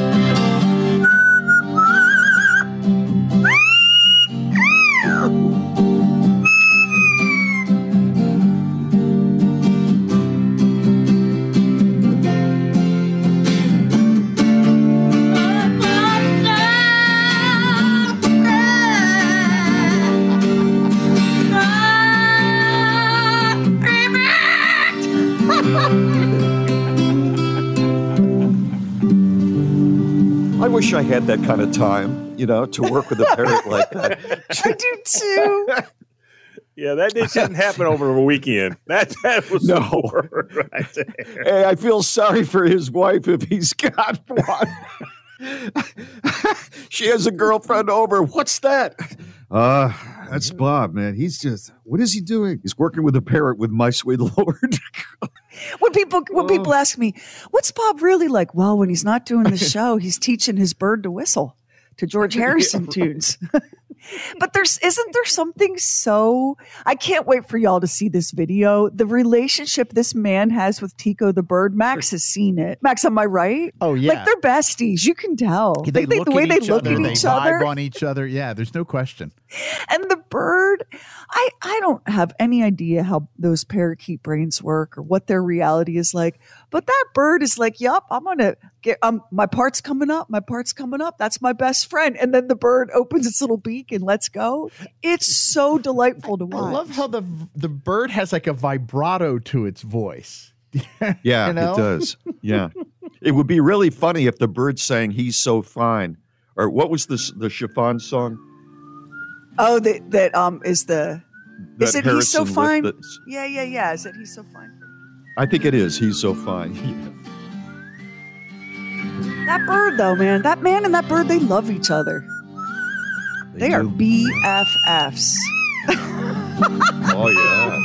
I wish I had that kind of time, you know, to work with a parrot like that. I do too. Yeah, that did- didn't happen over a weekend. That that was No. the word right there. Hey, I feel sorry for his wife if he's got one. She has a girlfriend over. What's that? Uh, that's Bob, man. He's just, what is he doing? He's working with a parrot with My Sweet Lord. When people when Oh. people ask me, what's Bob really like? Well, when he's not doing the show, he's teaching his bird to whistle to George Harrison tunes. But there's isn't there something so I can't wait for y'all to see this video. The relationship this man has with Tico the bird. Max has seen it. Max, am I right? Oh yeah, like they're besties. You can tell. They, they, they the way they look other, at they each vibe other, on each other. Yeah, there's no question. And the bird, I I don't have any idea how those parakeet brains work or what their reality is like. But that bird is like, yup, I'm gonna get um my part's coming up. My part's coming up. That's my best friend. And then the bird opens its little beak and lets go. It's so delightful to watch. I love how the the bird has like a vibrato to its voice. Yeah, you know? It does. Yeah. It would be really funny if the bird sang "He's So Fine," or what was this the chiffon song? Oh, that that um is the That is it Harrison He's So lift Fine? that's- Yeah, yeah, yeah. Is it He's So Fine? I think it is. He's so fine. That bird, though, man, that man and that bird, they love each other. They, they are B F Fs. Oh, yeah.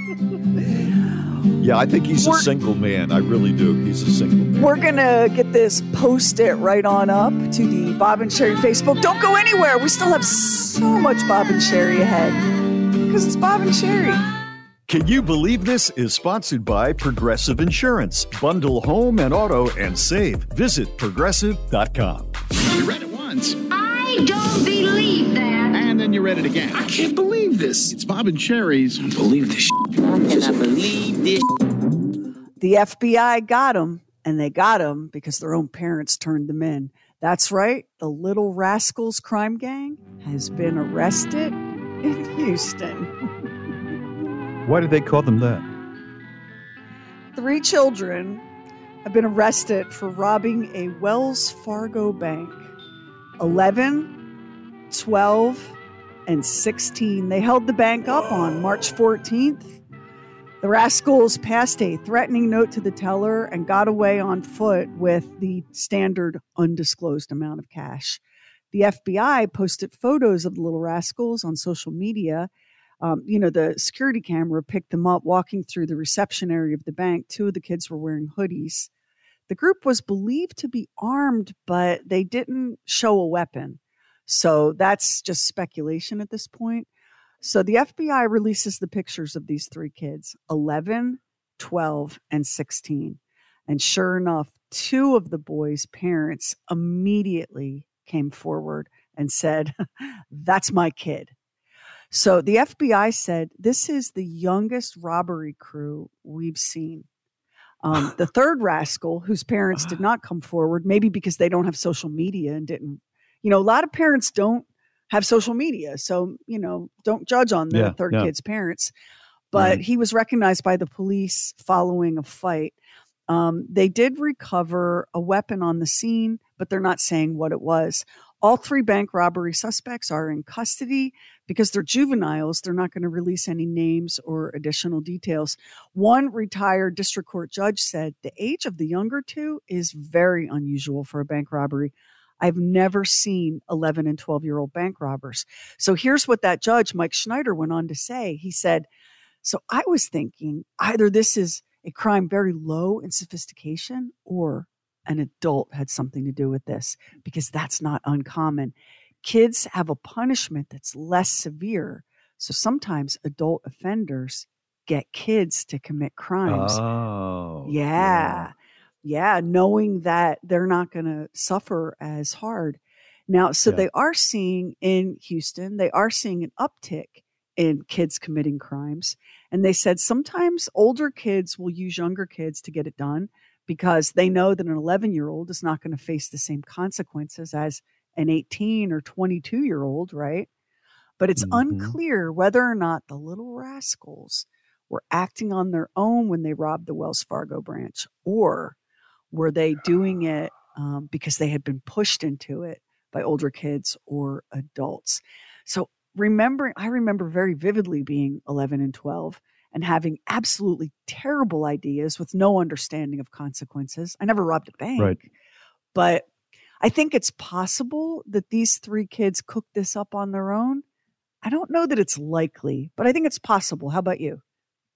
Yeah, I think he's We're, a single man. I really do. He's a single man. We're going to get this post-it right on up to the Bob and Sherry Facebook. Don't go anywhere. We still have so much Bob and Sherry ahead because it's Bob and Sherry. Can you believe this is sponsored by Progressive Insurance? Bundle home and auto and save. Visit progressive dot com. You read it once. I don't believe that. And then you read it again. I can't believe this. It's Bob and Sherry's. I don't believe this. I cannot believe this. The F B I got them, and they got them because their own parents turned them in. That's right. The Little Rascals crime gang has been arrested in Houston. Why did they call them that? Three children have been arrested for robbing a Wells Fargo bank. eleven, twelve, and sixteen. They held the bank up on March fourteenth. The rascals passed a threatening note to the teller and got away on foot with the standard undisclosed amount of cash. The F B I posted photos of the little rascals on social media. Um, you know, the security camera picked them up walking through the reception area of the bank. Two of the kids were wearing hoodies. The group was believed to be armed, but they didn't show a weapon. So that's just speculation at this point. So the F B I releases the pictures of these three kids, eleven, twelve, and sixteen. And sure enough, two of the boys' parents immediately came forward and said, that's my kid. So the F B I said, this is the youngest robbery crew we've seen. Um, the third rascal, whose parents did not come forward, maybe because they don't have social media and didn't, you know, a lot of parents don't have social media. So, you know, don't judge on the yeah, third yeah. kid's parents. But right. he was recognized by the police following a fight. Um, they did recover a weapon on the scene, but they're not saying what it was. All three bank robbery suspects are in custody because they're juveniles. They're not going to release any names or additional details. One retired district court judge said the age of the younger two is very unusual for a bank robbery. I've never seen eleven and twelve year old bank robbers. So here's what that judge, Mike Schneider, went on to say. He said, so I was thinking either this is a crime very low in sophistication or an adult had something to do with this, because that's not uncommon. Kids have a punishment that's less severe. So sometimes adult offenders get kids to commit crimes. Oh, yeah. Yeah. yeah knowing that they're not going to suffer as hard. Now, so yeah. they are seeing in Houston, they are seeing an uptick in kids committing crimes. And they said sometimes older kids will use younger kids to get it done, because they know that an eleven-year-old is not going to face the same consequences as an eighteen or twenty-two-year-old, right? But it's mm-hmm. unclear whether or not the little rascals were acting on their own when they robbed the Wells Fargo branch, or were they doing it um, because they had been pushed into it by older kids or adults. So remembering, I remember very vividly being eleven and twelve and having absolutely terrible ideas with no understanding of consequences. I never robbed a bank, right. but I think it's possible that these three kids cooked this up on their own. I don't know that it's likely, but I think it's possible. How about you?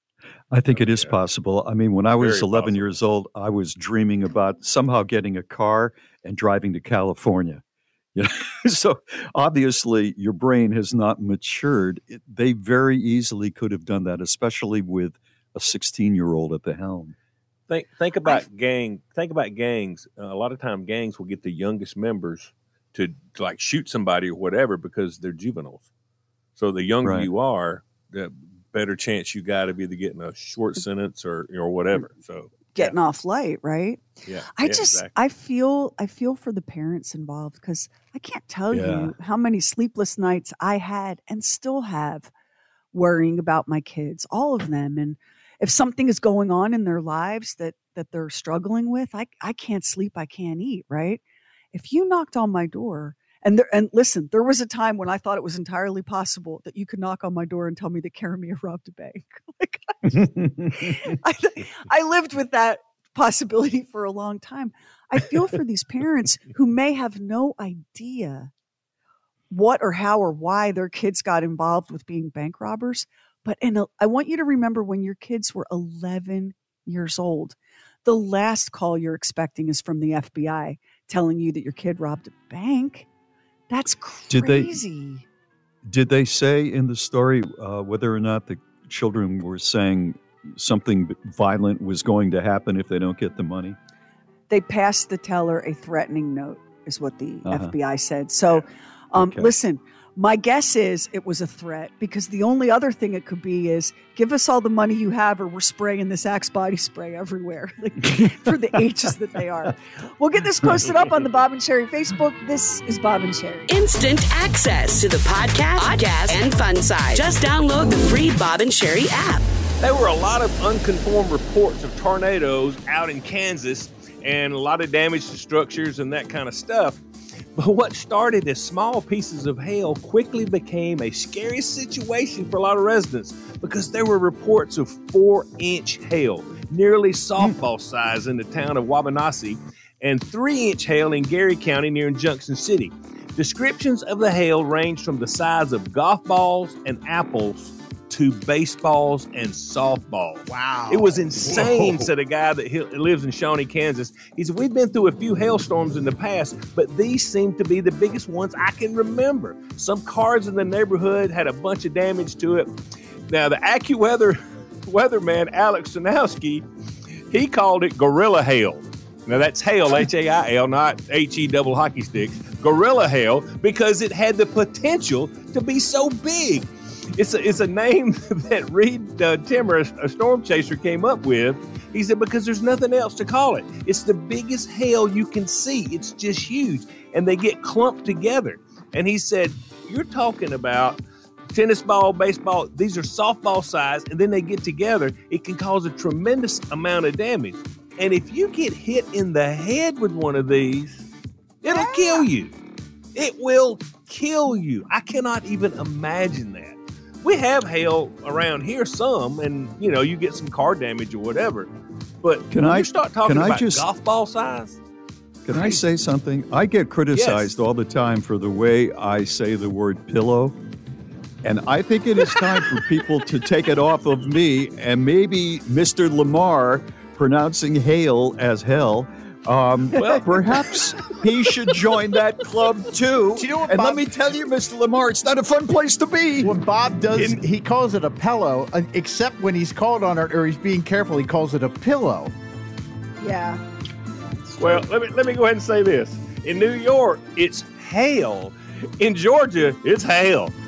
I think it is possible. I mean, when I was Very eleven possible. years old, I was dreaming about somehow getting a car and driving to California. You know? So obviously your brain has not matured. It, they very easily could have done that, especially with a sixteen-year-old at the helm. Think think about I, gang. Think about gangs. Uh, a lot of time, gangs will get the youngest members to, to like shoot somebody or whatever because they're juveniles. So the younger right. you are, the better chance you got of either getting a short sentence or or whatever. So getting yeah. off light, right? Yeah. I yeah, just exactly. I feel I feel for the parents involved because I can't tell yeah. you how many sleepless nights I had and still have worrying about my kids, all of them. And if something is going on in their lives that that they're struggling with, I I can't sleep, I can't eat, right? If you knocked on my door, and there, and listen, there was a time when I thought it was entirely possible that you could knock on my door and tell me that Karamia robbed a bank. Like, I, I lived with that possibility for a long time. I feel for these parents who may have no idea what or how or why their kids got involved with being bank robbers. But in a, I want you to remember when your kids were eleven years old, the last call you're expecting is from the F B I telling you that your kid robbed a bank. That's crazy. Did they, did they say in the story uh, whether or not the children were saying something violent was going to happen if they don't get the money? They passed the teller a threatening note, is what the uh-huh. F B I said. So, um, okay. listen, my guess is it was a threat because the only other thing it could be is give us all the money you have or we're spraying this Axe body spray everywhere like, for the ages that they are. We'll get this posted up on the Bob and Sherry Facebook. This is Bob and Sherry. Instant access to the podcast, podcast, and fun side. Just download the free Bob and Sherry app. There were a lot of unconfirmed reports of tornadoes out in Kansas and a lot of damage to structures and that kind of stuff. But what started as small pieces of hail quickly became a scary situation for a lot of residents because there were reports of four-inch hail, nearly softball size in the town of Wabanasi, and three-inch hail in Gary County near Junction City. Descriptions of the hail ranged from the size of golf balls and apples to baseballs and softballs. Wow. It was insane, Whoa. said a guy that lives in Shawnee, Kansas. He said, we've been through a few hailstorms in the past, but these seem to be the biggest ones I can remember. Some cars in the neighborhood had a bunch of damage to it. Now, the AccuWeather weatherman, Alex Sanowski, he called it gorilla hail. Now, that's hail, H A I L, not H E double hockey sticks. Gorilla hail, because it had the potential to be so big. It's a, it's a name that Reed uh, Timmer, a, a storm chaser, came up with. He said, because there's nothing else to call it. It's the biggest hail you can see. It's just huge. And they get clumped together. And he said, you're talking about tennis ball, baseball. These are softball size. And then they get together. It can cause a tremendous amount of damage. And if you get hit in the head with one of these, it'll yeah. kill you. It will kill you. I cannot even imagine that. We have hail around here some, and, you know, you get some car damage or whatever. But can when I, you start talking can about I just, golf ball size. Can I say something? I get criticized yes. all the time for the way I say the word pillow. And I think it is time for people to take it off of me and maybe Mister Lamar pronouncing hail as hell. Um, well, perhaps he should join that club too. Do you know what, and Bob, let me tell you, Mister Lamar, it's not a fun place to be. When Bob does, he calls it a pillow, uh, except when he's called on it or he's being careful, he calls it a pillow. Yeah. Well, let me let me go ahead and say this. In New York, it's hail. In Georgia, it's hail. You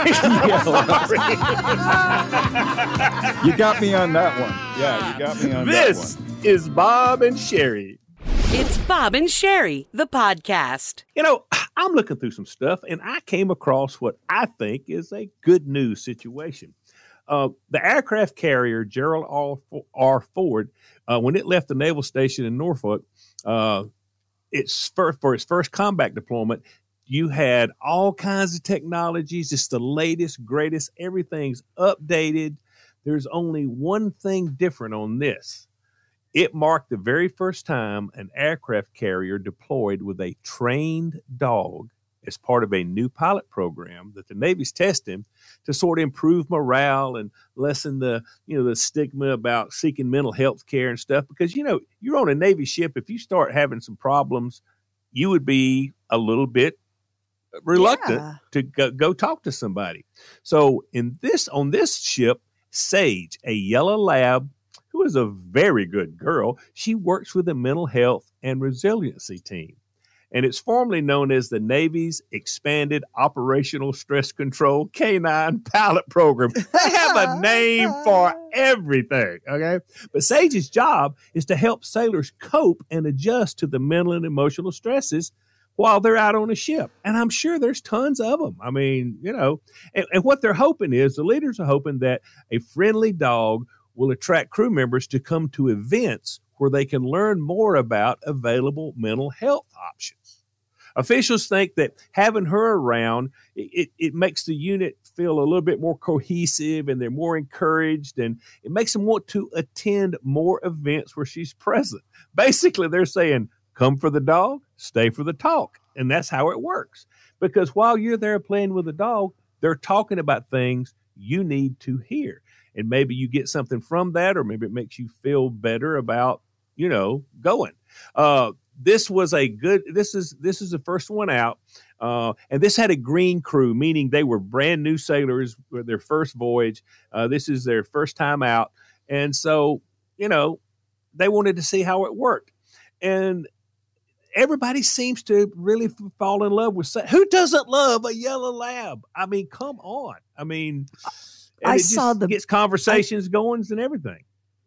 got me on that one. Yeah, you got me on this that one. This is Bob and Sherry. It's Bob and Sherry, the podcast. You know, I'm looking through some stuff, and I came across what I think is a good news situation. Uh, the aircraft carrier Gerald R. Ford, uh, when it left the naval station in Norfolk, uh, it's for, for its first combat deployment, you had all kinds of technologies, just the latest, greatest, everything's updated. There's only one thing different on this. It marked the very first time an aircraft carrier deployed with a trained dog as part of a new pilot program that the Navy's testing to sort of improve morale and lessen the, you know, the stigma about seeking mental health care and stuff. Because, you know, you're on a Navy ship. If you start having some problems, you would be a little bit reluctant Yeah. to go, go talk to somebody. So in this on this ship, Sage, a yellow lab who is a very good girl, she works with the mental health and resiliency team. And it's formerly known as the Navy's Expanded Operational Stress Control K nine Pilot Program. They have a name for everything, okay? But Sage's job is to help sailors cope and adjust to the mental and emotional stresses while they're out on a ship. And I'm sure there's tons of them. I mean, you know, and, and what they're hoping is, the leaders are hoping that a friendly dog will attract crew members to come to events where they can learn more about available mental health options. Officials think that having her around, it, it makes the unit feel a little bit more cohesive, and they're more encouraged, and it makes them want to attend more events where she's present. Basically, they're saying, come for the dog, stay for the talk. And that's how it works. Because while you're there playing with the dog, they're talking about things you need to hear. And maybe you get something from that, or maybe it makes you feel better about, you know, going. Uh, this was a good, this is, this is the first one out. Uh, and this had a green crew, meaning they were brand new sailors with their first voyage. Uh, this is their first time out. And so, you know, they wanted to see how it worked. And everybody seems to really fall in love with, who doesn't love a yellow lab? I mean, come on. I mean, I it just saw the gets conversations I, going and everything.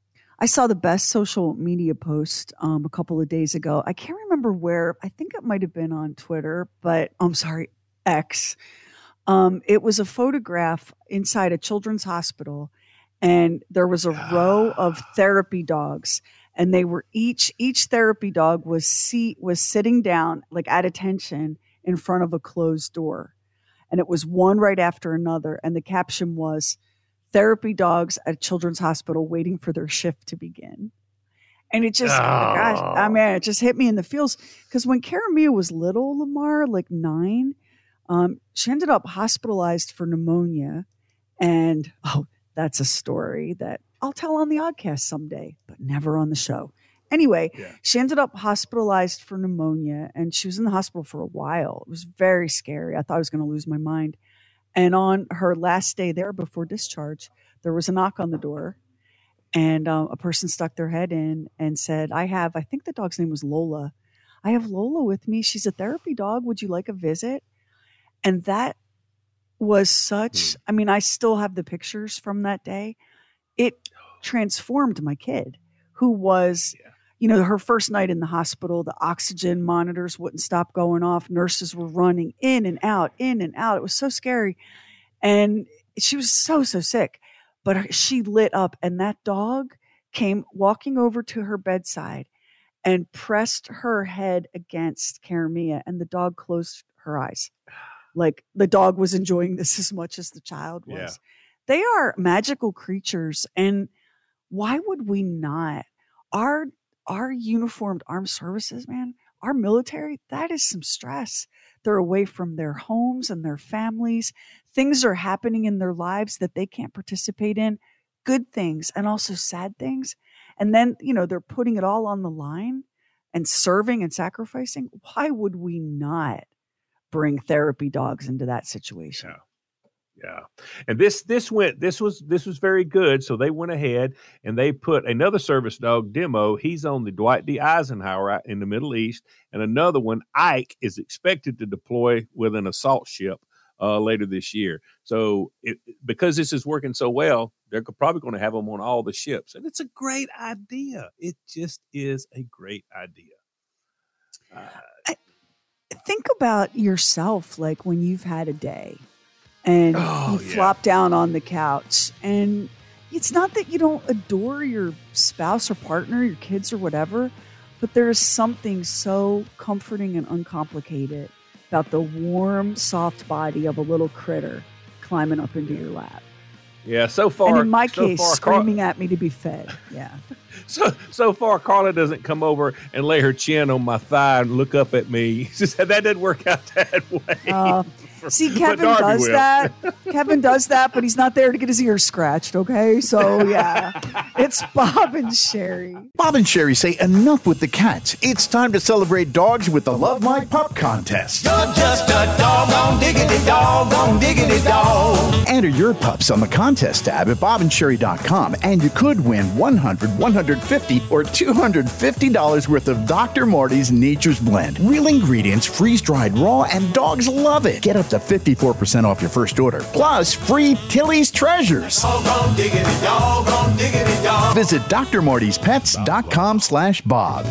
I saw the best social media post um, a couple of days ago. I can't remember where. I think it might have been on Twitter, but I'm sorry, X. Um, it was a photograph inside a children's hospital, and there was a row of therapy dogs, and they were each each therapy dog was seat was sitting down like at attention in front of a closed door, and it was one right after another, and the caption was, "Therapy dogs at Children's Hospital waiting for their shift to begin." And it just, oh. gosh, I mean, it just hit me in the feels. Because when Karamia was little, Lamar, like nine, um, she ended up hospitalized for pneumonia. And, oh, that's a story that I'll tell on the Oddcast someday, but never on the show. Anyway, yeah. She ended up hospitalized for pneumonia, and she was in the hospital for a while. It was very scary. I thought I was going to lose my mind. And on her last day there before discharge, there was a knock on the door, and uh, a person stuck their head in and said, I have, I think the dog's name was Lola. I have Lola with me. She's a therapy dog. Would you like a visit? And that was such, I mean, I still have the pictures from that day. It transformed my kid, who was, yeah. you know, her first night in the hospital, the oxygen monitors wouldn't stop going off. Nurses were running in and out, in and out. It was so scary. And she was so, so sick. But she lit up, and that dog came walking over to her bedside and pressed her head against Karamia, and the dog closed her eyes. Like the dog was enjoying this as much as the child was. Yeah. They are magical creatures. And why would we not? Our Our uniformed armed services, man, our military, that is some stress. They're away from their homes and their families. Things are happening in their lives that they can't participate in, good things and also sad things. And then, you know, they're putting it all on the line and serving and sacrificing. Why would we not bring therapy dogs into that situation? Yeah. Yeah. And this, this went, this was, this was very good. So they went ahead and they put another service dog, Demo. He's on the Dwight D. Eisenhower out in the Middle East. And another one, Ike, is expected to deploy with an assault ship uh, later this year. So it, because this is working so well, they're probably going to have them on all the ships. And it's a great idea. It just is a great idea. Uh, I, think about yourself, like when you've had a day. And oh, you flop yeah. down on the couch. And it's not that you don't adore your spouse or partner, your kids or whatever, but there is something so comforting and uncomplicated about the warm, soft body of a little critter climbing up into your lap. Yeah, so far. And in my so case, far, screaming Car- at me to be fed. Yeah. So so far, Carla doesn't come over and lay her chin on my thigh and look up at me. She said that didn't work out that way. Uh, See, Kevin Darby does will. that. Kevin does that, but he's not there to get his ears scratched, okay? So, yeah, it's Bob and Sherry. Bob and Sherry say enough with the cats. It's time to celebrate dogs with the Love My Pup contest. You're just a doggone diggity doggone diggity dog. Enter your pups on the contest tab at bob and sherry dot com, and you could win one hundred dollars, one hundred fifty dollars, or two hundred fifty dollars worth of Doctor Marty's Nature's Blend. Real ingredients, freeze-dried raw, and dogs love it. Get up to fifty-four percent off your first order. Plus, free Tilly's Treasures. Doggone diggity doggone diggity dog. Visit d r martys pets dot com slash Bob.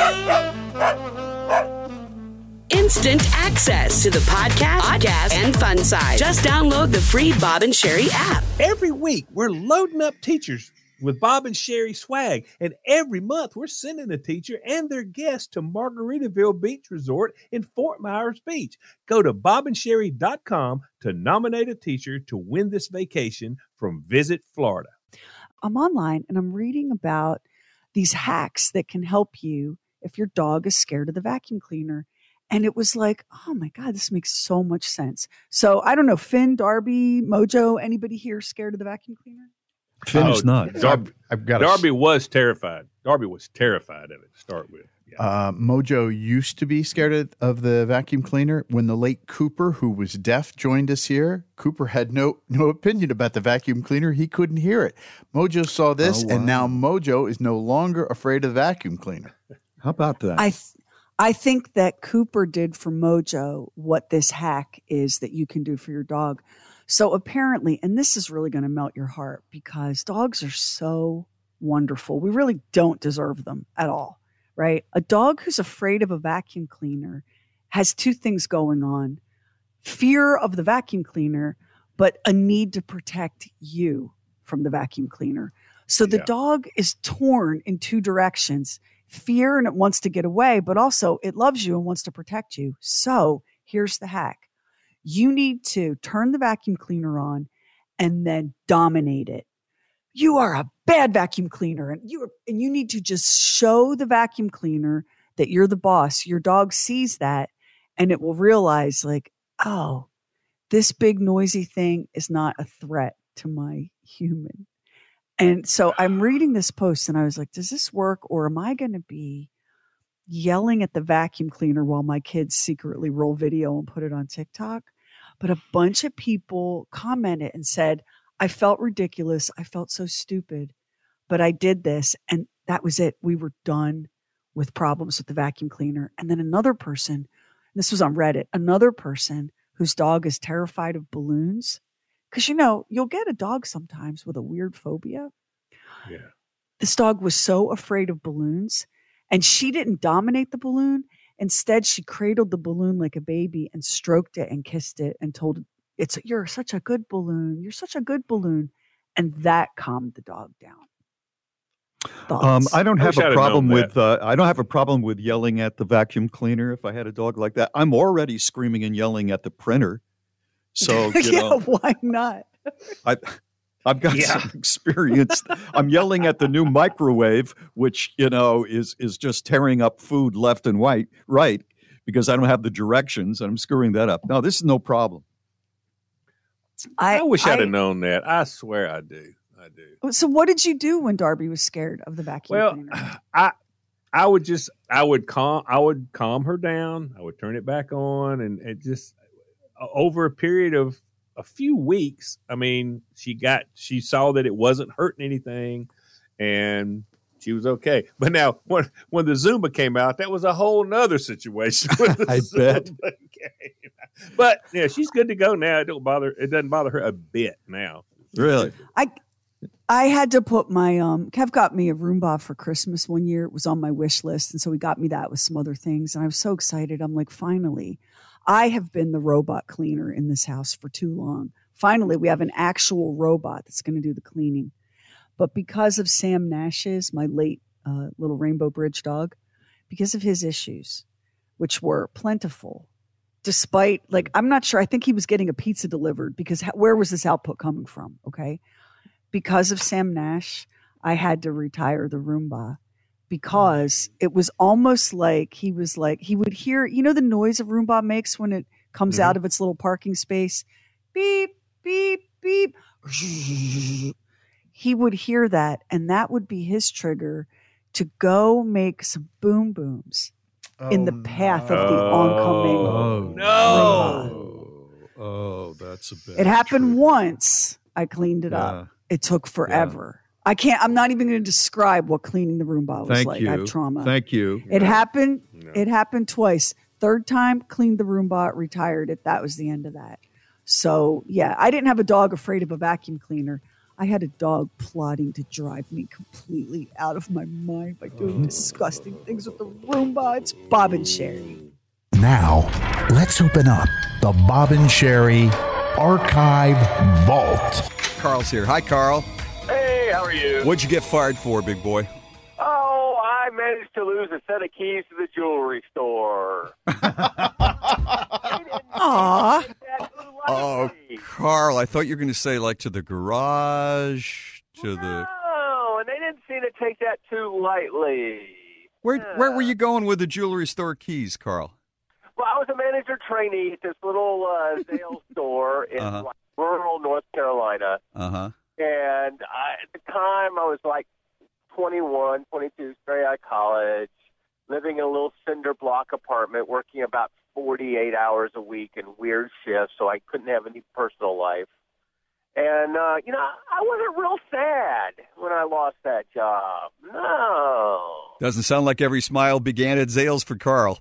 Instant access to the podcast, podcast, and fun side. Just download the free Bob and Sherry app. Every week, we're loading up teachers with Bob and Sherry swag. And every month, we're sending a teacher and their guests to Margaritaville Beach Resort in Fort Myers Beach. Go to bob and sherry dot com to nominate a teacher to win this vacation from Visit Florida. I'm online and I'm reading about these hacks that can help you if your dog is scared of the vacuum cleaner. And it was like, oh my God, this makes so much sense. So I don't know, Finn, Darby, Mojo, anybody here scared of the vacuum cleaner? Finn is Oh, not. Darby, I've got Darby was terrified. Darby was terrified of it to start with. Yeah. Uh, Mojo used to be scared of, of the vacuum cleaner. When the late Cooper, who was deaf, joined us here, Cooper had no no opinion about the vacuum cleaner. He couldn't hear it. Mojo saw this, Oh, wow. and now Mojo is no longer afraid of the vacuum cleaner. How about that? I th- I think that Cooper did for Mojo what this hack is that you can do for your dog. So apparently, and this is really going to melt your heart because dogs are so wonderful. We really don't deserve them at all, right? A dog who's afraid of a vacuum cleaner has two things going on: fear of the vacuum cleaner, but a need to protect you from the vacuum cleaner. So the Yeah. dog is torn in two directions: fear and it wants to get away, but also it loves you and wants to protect you. So here's the hack. You need to turn the vacuum cleaner on and then dominate it. You are a bad vacuum cleaner, and you and you need to just show the vacuum cleaner that you're the boss. Your dog sees that and it will realize, like, oh, this big noisy thing is not a threat to my human. And so I'm reading this post and I was like, does this work, or am I going to be yelling at the vacuum cleaner while my kids secretly roll video and put it on TikTok? But a bunch of people commented and said, I felt ridiculous. I felt so stupid, but I did this. And that was it. We were done with problems with the vacuum cleaner. And then another person, this was on Reddit, another person whose dog is terrified of balloons. Because, you know, you'll get a dog sometimes with a weird phobia. Yeah. This dog was so afraid of balloons, and she didn't dominate the balloon. Instead, she cradled the balloon like a baby and stroked it and kissed it and told it, it's, you're such a good balloon. You're such a good balloon. And that calmed the dog down. Um, I don't I have wish I'd a have problem known with uh, I don't have a problem with yelling at the vacuum cleaner if I had a dog like that. I'm already screaming and yelling at the printer. So you yeah, know, why not? I I've got Yeah. some experience. I'm yelling at the new microwave, which you know is is just tearing up food left and right, right, because I don't have the directions and I'm screwing that up. No, this is no problem. I, I wish I'd I- have known that. I swear I do. I do. So what did you do when Darby was scared of the vacuum Well, cleaner? I I would just I would calm I would calm her down. I would turn it back on, and it just over a period of a few weeks. I mean, she got she saw that it wasn't hurting anything, and she was okay. But now when when the Zumba came out, that was a whole nother situation. when the I bet. Zumba came out. But yeah, she's good to go now. It don't bother. It doesn't bother her a bit now. Really? I I had to put my um Kev got me a Roomba for Christmas one year. It was on my wish list, and so he got me that with some other things, and I was so excited. I'm like, finally, I have been the robot cleaner in this house for too long. Finally, we have an actual robot that's going to do the cleaning. But because of Sam Nash's, my late uh, little Rainbow Bridge dog, because of his issues, which were plentiful, despite, like, I'm not sure. I think he was getting a pizza delivered because ha- where was this output coming from? Okay. Because of Sam Nash, I had to retire the Roomba because it was almost like he was like, he would hear, you know, the noise a Roomba makes when it comes Mm-hmm. out of its little parking space. Beep, beep, beep. He would hear that, and that would be his trigger to go make some boom booms in the path of the oncoming. Oh, no. Oh, that's a bad It happened trick. once. I cleaned it Yeah. up. It took forever. I can't, I'm not even going to describe what cleaning the Roomba was Thank like. you. I have trauma. Thank you. It Yeah. happened. Yeah. It happened twice. Third time, cleaned the Roomba, retired it. That was the end of that. So yeah, I didn't have a dog afraid of a vacuum cleaner. I had a dog plotting to drive me completely out of my mind by doing disgusting things with the Roomba. It's Bob and Sherry. Now, let's open up the Bob and Sherry Archive Vault. Carl's here. Hi, Carl. Hey, how are you? What'd you get fired for, big boy? Oh, I managed to lose a set of keys to the jewelry store. Aw. Oh, Carl, I thought you were going to say like to the garage, to the. Oh, and they didn't seem to take that too lightly. Where Where were you going with the jewelry store keys, Carl? Well, I was a manager trainee at this little uh, Zales store in Uh-huh. like, rural North Carolina. Uh huh. And I, at the time, I was like twenty-one, twenty-two, straight out of college, living in a little cinder block apartment, working about forty-eight hours a week in weird shifts, so I couldn't have any personal life. And, uh, you know, I wasn't real sad when I lost that job. No. Doesn't sound like every smile began at Zales for Carl.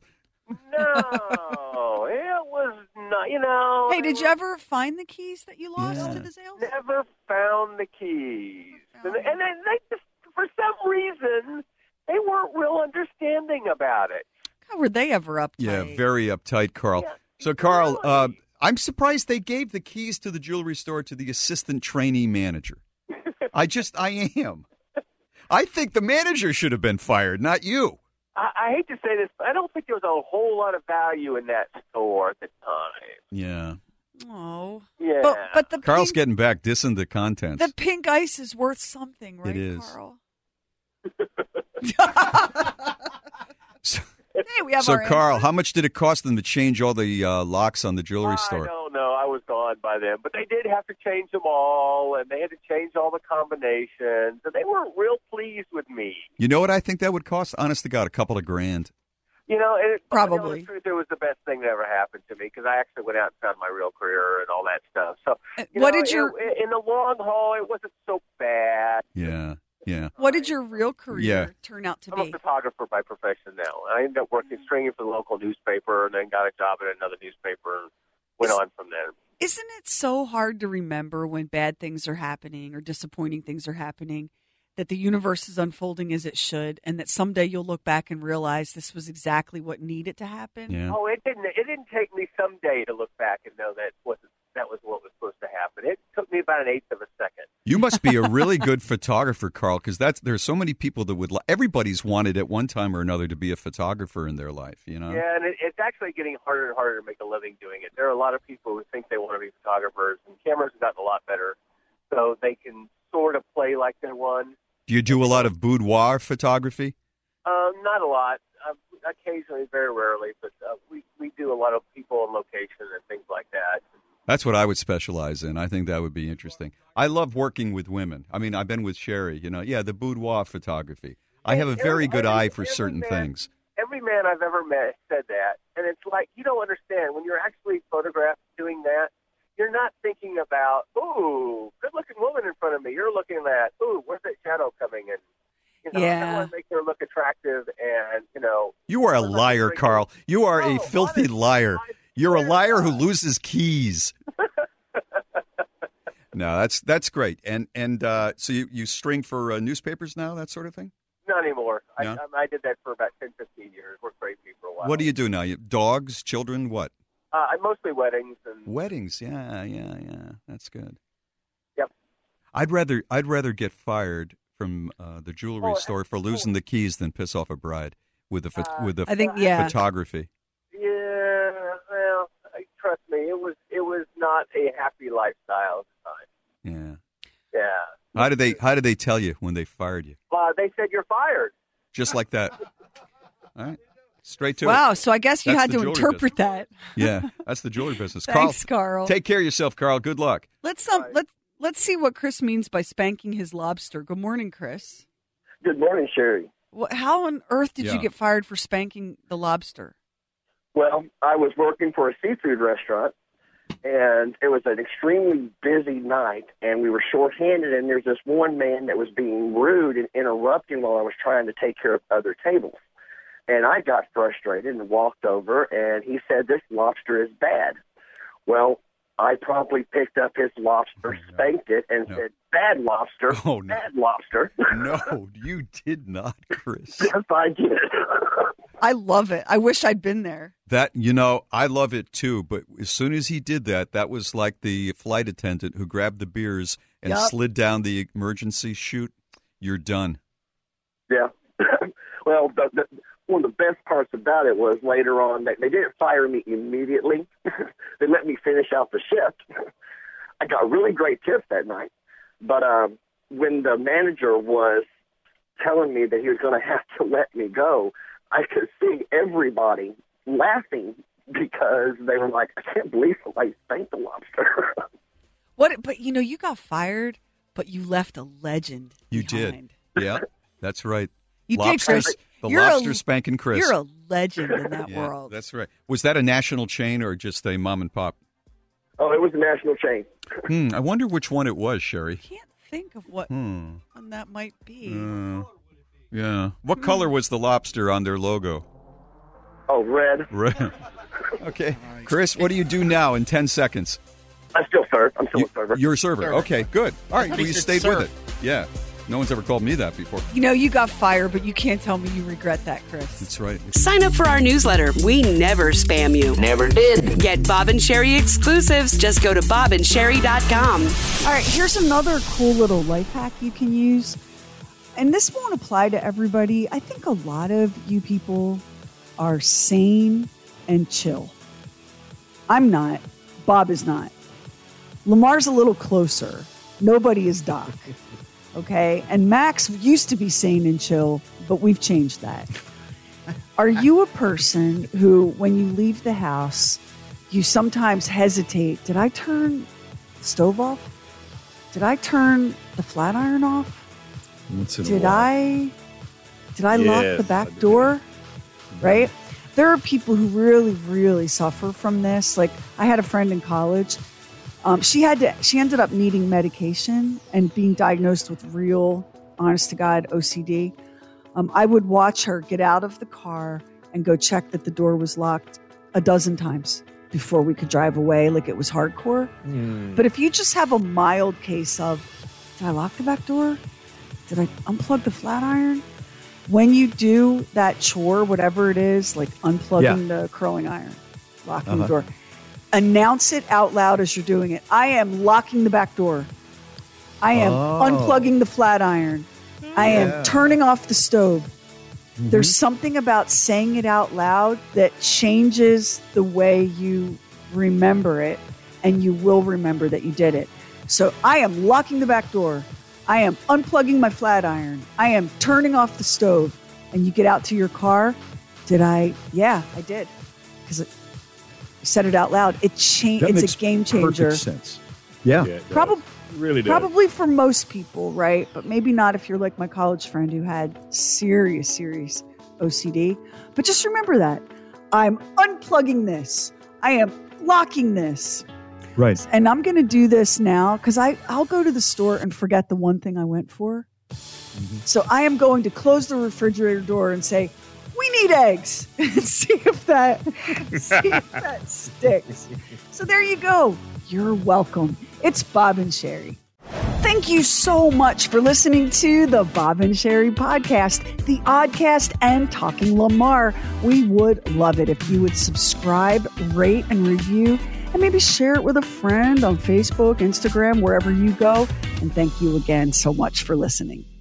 No. It was not, you know. Hey, did you ever find the keys that you lost Yeah. to the sales? Never found the keys. And, and they, they just, for some reason, they weren't real understanding about it. How were they ever uptight? Yeah, very uptight, Carl. So, Carl, uh, I'm surprised they gave the keys to the jewelry store to the assistant trainee manager. I just, I am. I think the manager should have been fired, not you. I, I hate to say this, but I don't think there was a whole lot of value in that store at the time. Yeah. Oh. Yeah. But, but the Carl's pink, getting back dissing the contents. the pink ice is worth something, right, It is. Carl? So, Hey, we have so our Carl, how much did it cost them to change all the uh, locks on the jewelry I store? don't know. I was gone by then. But they did have to change them all, and they had to change all the combinations, and they weren't real pleased with me. You know what I think that would cost? Honest to God, a couple of grand. You know, and it, Probably. To tell the truth, it was the best thing that ever happened to me because I actually went out and found my real career and all that stuff. So, you what know, did your it, in the long haul, it wasn't so bad. Yeah, yeah. What did your real career Yeah. turn out to I'm be? a photographer by profession now. I ended up working stringing for the local newspaper, and then got a job at another newspaper, and went on from there. Isn't it so hard to remember when bad things are happening or disappointing things are happening, that the universe is unfolding as it should, and that someday you'll look back and realize this was exactly what needed to happen? Yeah. Oh, it didn't. It didn't take me someday to look back and know that wasn't that was what was supposed to happen. It took me about an eighth of a second. You must be a really good photographer, Carl, because that's there's so many people that would. Li- everybody's wanted at one time or another to be a photographer in their life. You know. Yeah, and it, it's actually getting harder and harder to make a living doing it. There are a lot of people who think they want to be photographers, and cameras have gotten a lot better, so they can sort of play like they're one. Do you do a lot of boudoir photography? Um, not a lot. Uh, occasionally, very rarely, but uh, we we do a lot of people and location and things like that. That's what I would specialize in. I think that would be interesting. I love working with women. I mean, I've been with Sherry. You know, yeah, the boudoir photography. I have a very good eye for certain things. Every man I've ever met said that, and it's like you don't understand when you're actually photographed doing that. You're not thinking about, ooh, good-looking woman in front of me. You're looking at, ooh, where's that shadow coming in? You know, Yeah. I want to make her look attractive, and you know. You are a liar, Carl. You are a filthy liar. You're a liar who loses keys. No, that's that's great. And and uh, so you, you string for uh, newspapers now, that sort of thing? Not anymore. No? I, I did that for about ten, fifteen years. Worked crazy for a while. What do you do now? You, dogs, children, what? Uh, I mostly weddings and. Weddings, yeah, yeah, yeah. That's good. Yep. I'd rather I'd rather get fired from uh, the jewelry Oh, store for losing the keys than piss off a bride with the pho- with the I think, yeah. photography. Yeah, well, trust me, it was it was not a happy lifestyle at the time. Yeah. Yeah. How did they How did they tell you when they fired you? Uh, they said you're fired. Just like that. All right. Straight to wow, it. so I guess you That's had the to jewelry interpret business. that. Yeah, that's the jewelry business. Thanks, Carl. Take care of yourself, Carl. Good luck. Let's um, let's let's see what Chris means by spanking his lobster. Good morning, Chris. Good morning, Sherry. What, how on earth did Yeah. you get fired for spanking the lobster? Well, I was working for a seafood restaurant, and it was an extremely busy night, and we were shorthanded, and there's this one man that was being rude and interrupting while I was trying to take care of other tables. And I got frustrated and walked over, and he said, "This lobster is bad." Well, I promptly picked up his lobster, spanked it, and No. said, "Bad lobster, Oh, no. bad lobster." No, you did not, Chris. Yes, I did. I love it. I wish I'd been there. That, you know, I love it too, but as soon as he did that, that was like the flight attendant who grabbed the beers and Yep. slid down the emergency chute. You're done. Yeah. Well, the, the, one of the best parts about it was later on that they didn't fire me immediately. They let me finish out the shift. I got really great tips that night. But um, when the manager was telling me that he was going to have to let me go, I could see everybody laughing because they were like, "I can't believe somebody spanked the lobster." What? But you know, you got fired, but you left a legend. You behind. did. Yeah, that's right. You did, Lobsters, Chris. The You're lobster a- spanking Chris. You're a legend in that Yeah, world. That's right. Was that a national chain or just a mom and pop? Oh, it was a national chain. Hmm, I wonder which one it was, Sherry. Think of what Hmm. one that might be. Uh, yeah. What color was the lobster on their logo? Oh, red. Red. Okay. Chris, what do you do now in ten seconds? I still serve. I'm still You, a server. you're a server. Server. Okay, good. All I right, thought well, he you said stayed serve. with it. Yeah. No one's ever called me that before. You know, you got fired, but you can't tell me you regret that, Chris. That's right. Sign up for our newsletter. We never spam you. Never did. Get Bob and Sherry exclusives. Just go to bob and sherry dot com. All right, here's another cool little life hack you can use. And this won't apply to everybody. I think a lot of you people are sane and chill. I'm not. Bob is not. Lamar's a little closer. Nobody is Doc. Okay? And Max used to be sane and chill, but we've changed that. Are you a person who, when you leave the house, you sometimes hesitate? Did I turn the stove off? Did I turn the flat iron off? Once in a Did while. I did I lock Yes, the back door? Right? There are people who really, really suffer from this. Like I had a friend in college. Um, she had to. She ended up needing medication and being diagnosed with real, honest to God, O C D. Um, I would watch her get out of the car and go check that the door was locked a dozen times before we could drive away. Like it was hardcore. But if you just have a mild case of, did I lock the back door? Did I unplug the flat iron? When you do that chore, whatever it is, like unplugging the curling iron, locking Uh-huh. the door, announce it out loud as you're doing it. I am locking the back door. I am Oh. unplugging the flat iron. I am Yeah. turning off the stove. Mm-hmm. There's something about saying it out loud that changes the way you remember it, and you will remember that you did it. So I am locking the back door. I am unplugging my flat iron. I am turning off the stove. And you get out to your car. Did I? Yeah, I did. Because you said it out loud. It cha- That It's makes a game changer. perfect sense. Yeah. Probably, really does. probably for most people, right? But maybe not if you're like my college friend who had serious, serious O C D. But just remember that. I'm unplugging this. I am locking this. Right. And I'm going to do this now because I'll go to the store and forget the one thing I went for. Mm-hmm. So I am going to close the refrigerator door and say, we need eggs. And see if that, see if that sticks. So there you go. You're welcome. It's Bob and Sherry. Thank you so much for listening to the Bob and Sherry podcast, the Oddcast, and Talking Lamar. We would love it if you would subscribe, rate, and review, and maybe share it with a friend on Facebook, Instagram, wherever you go. And thank you again so much for listening.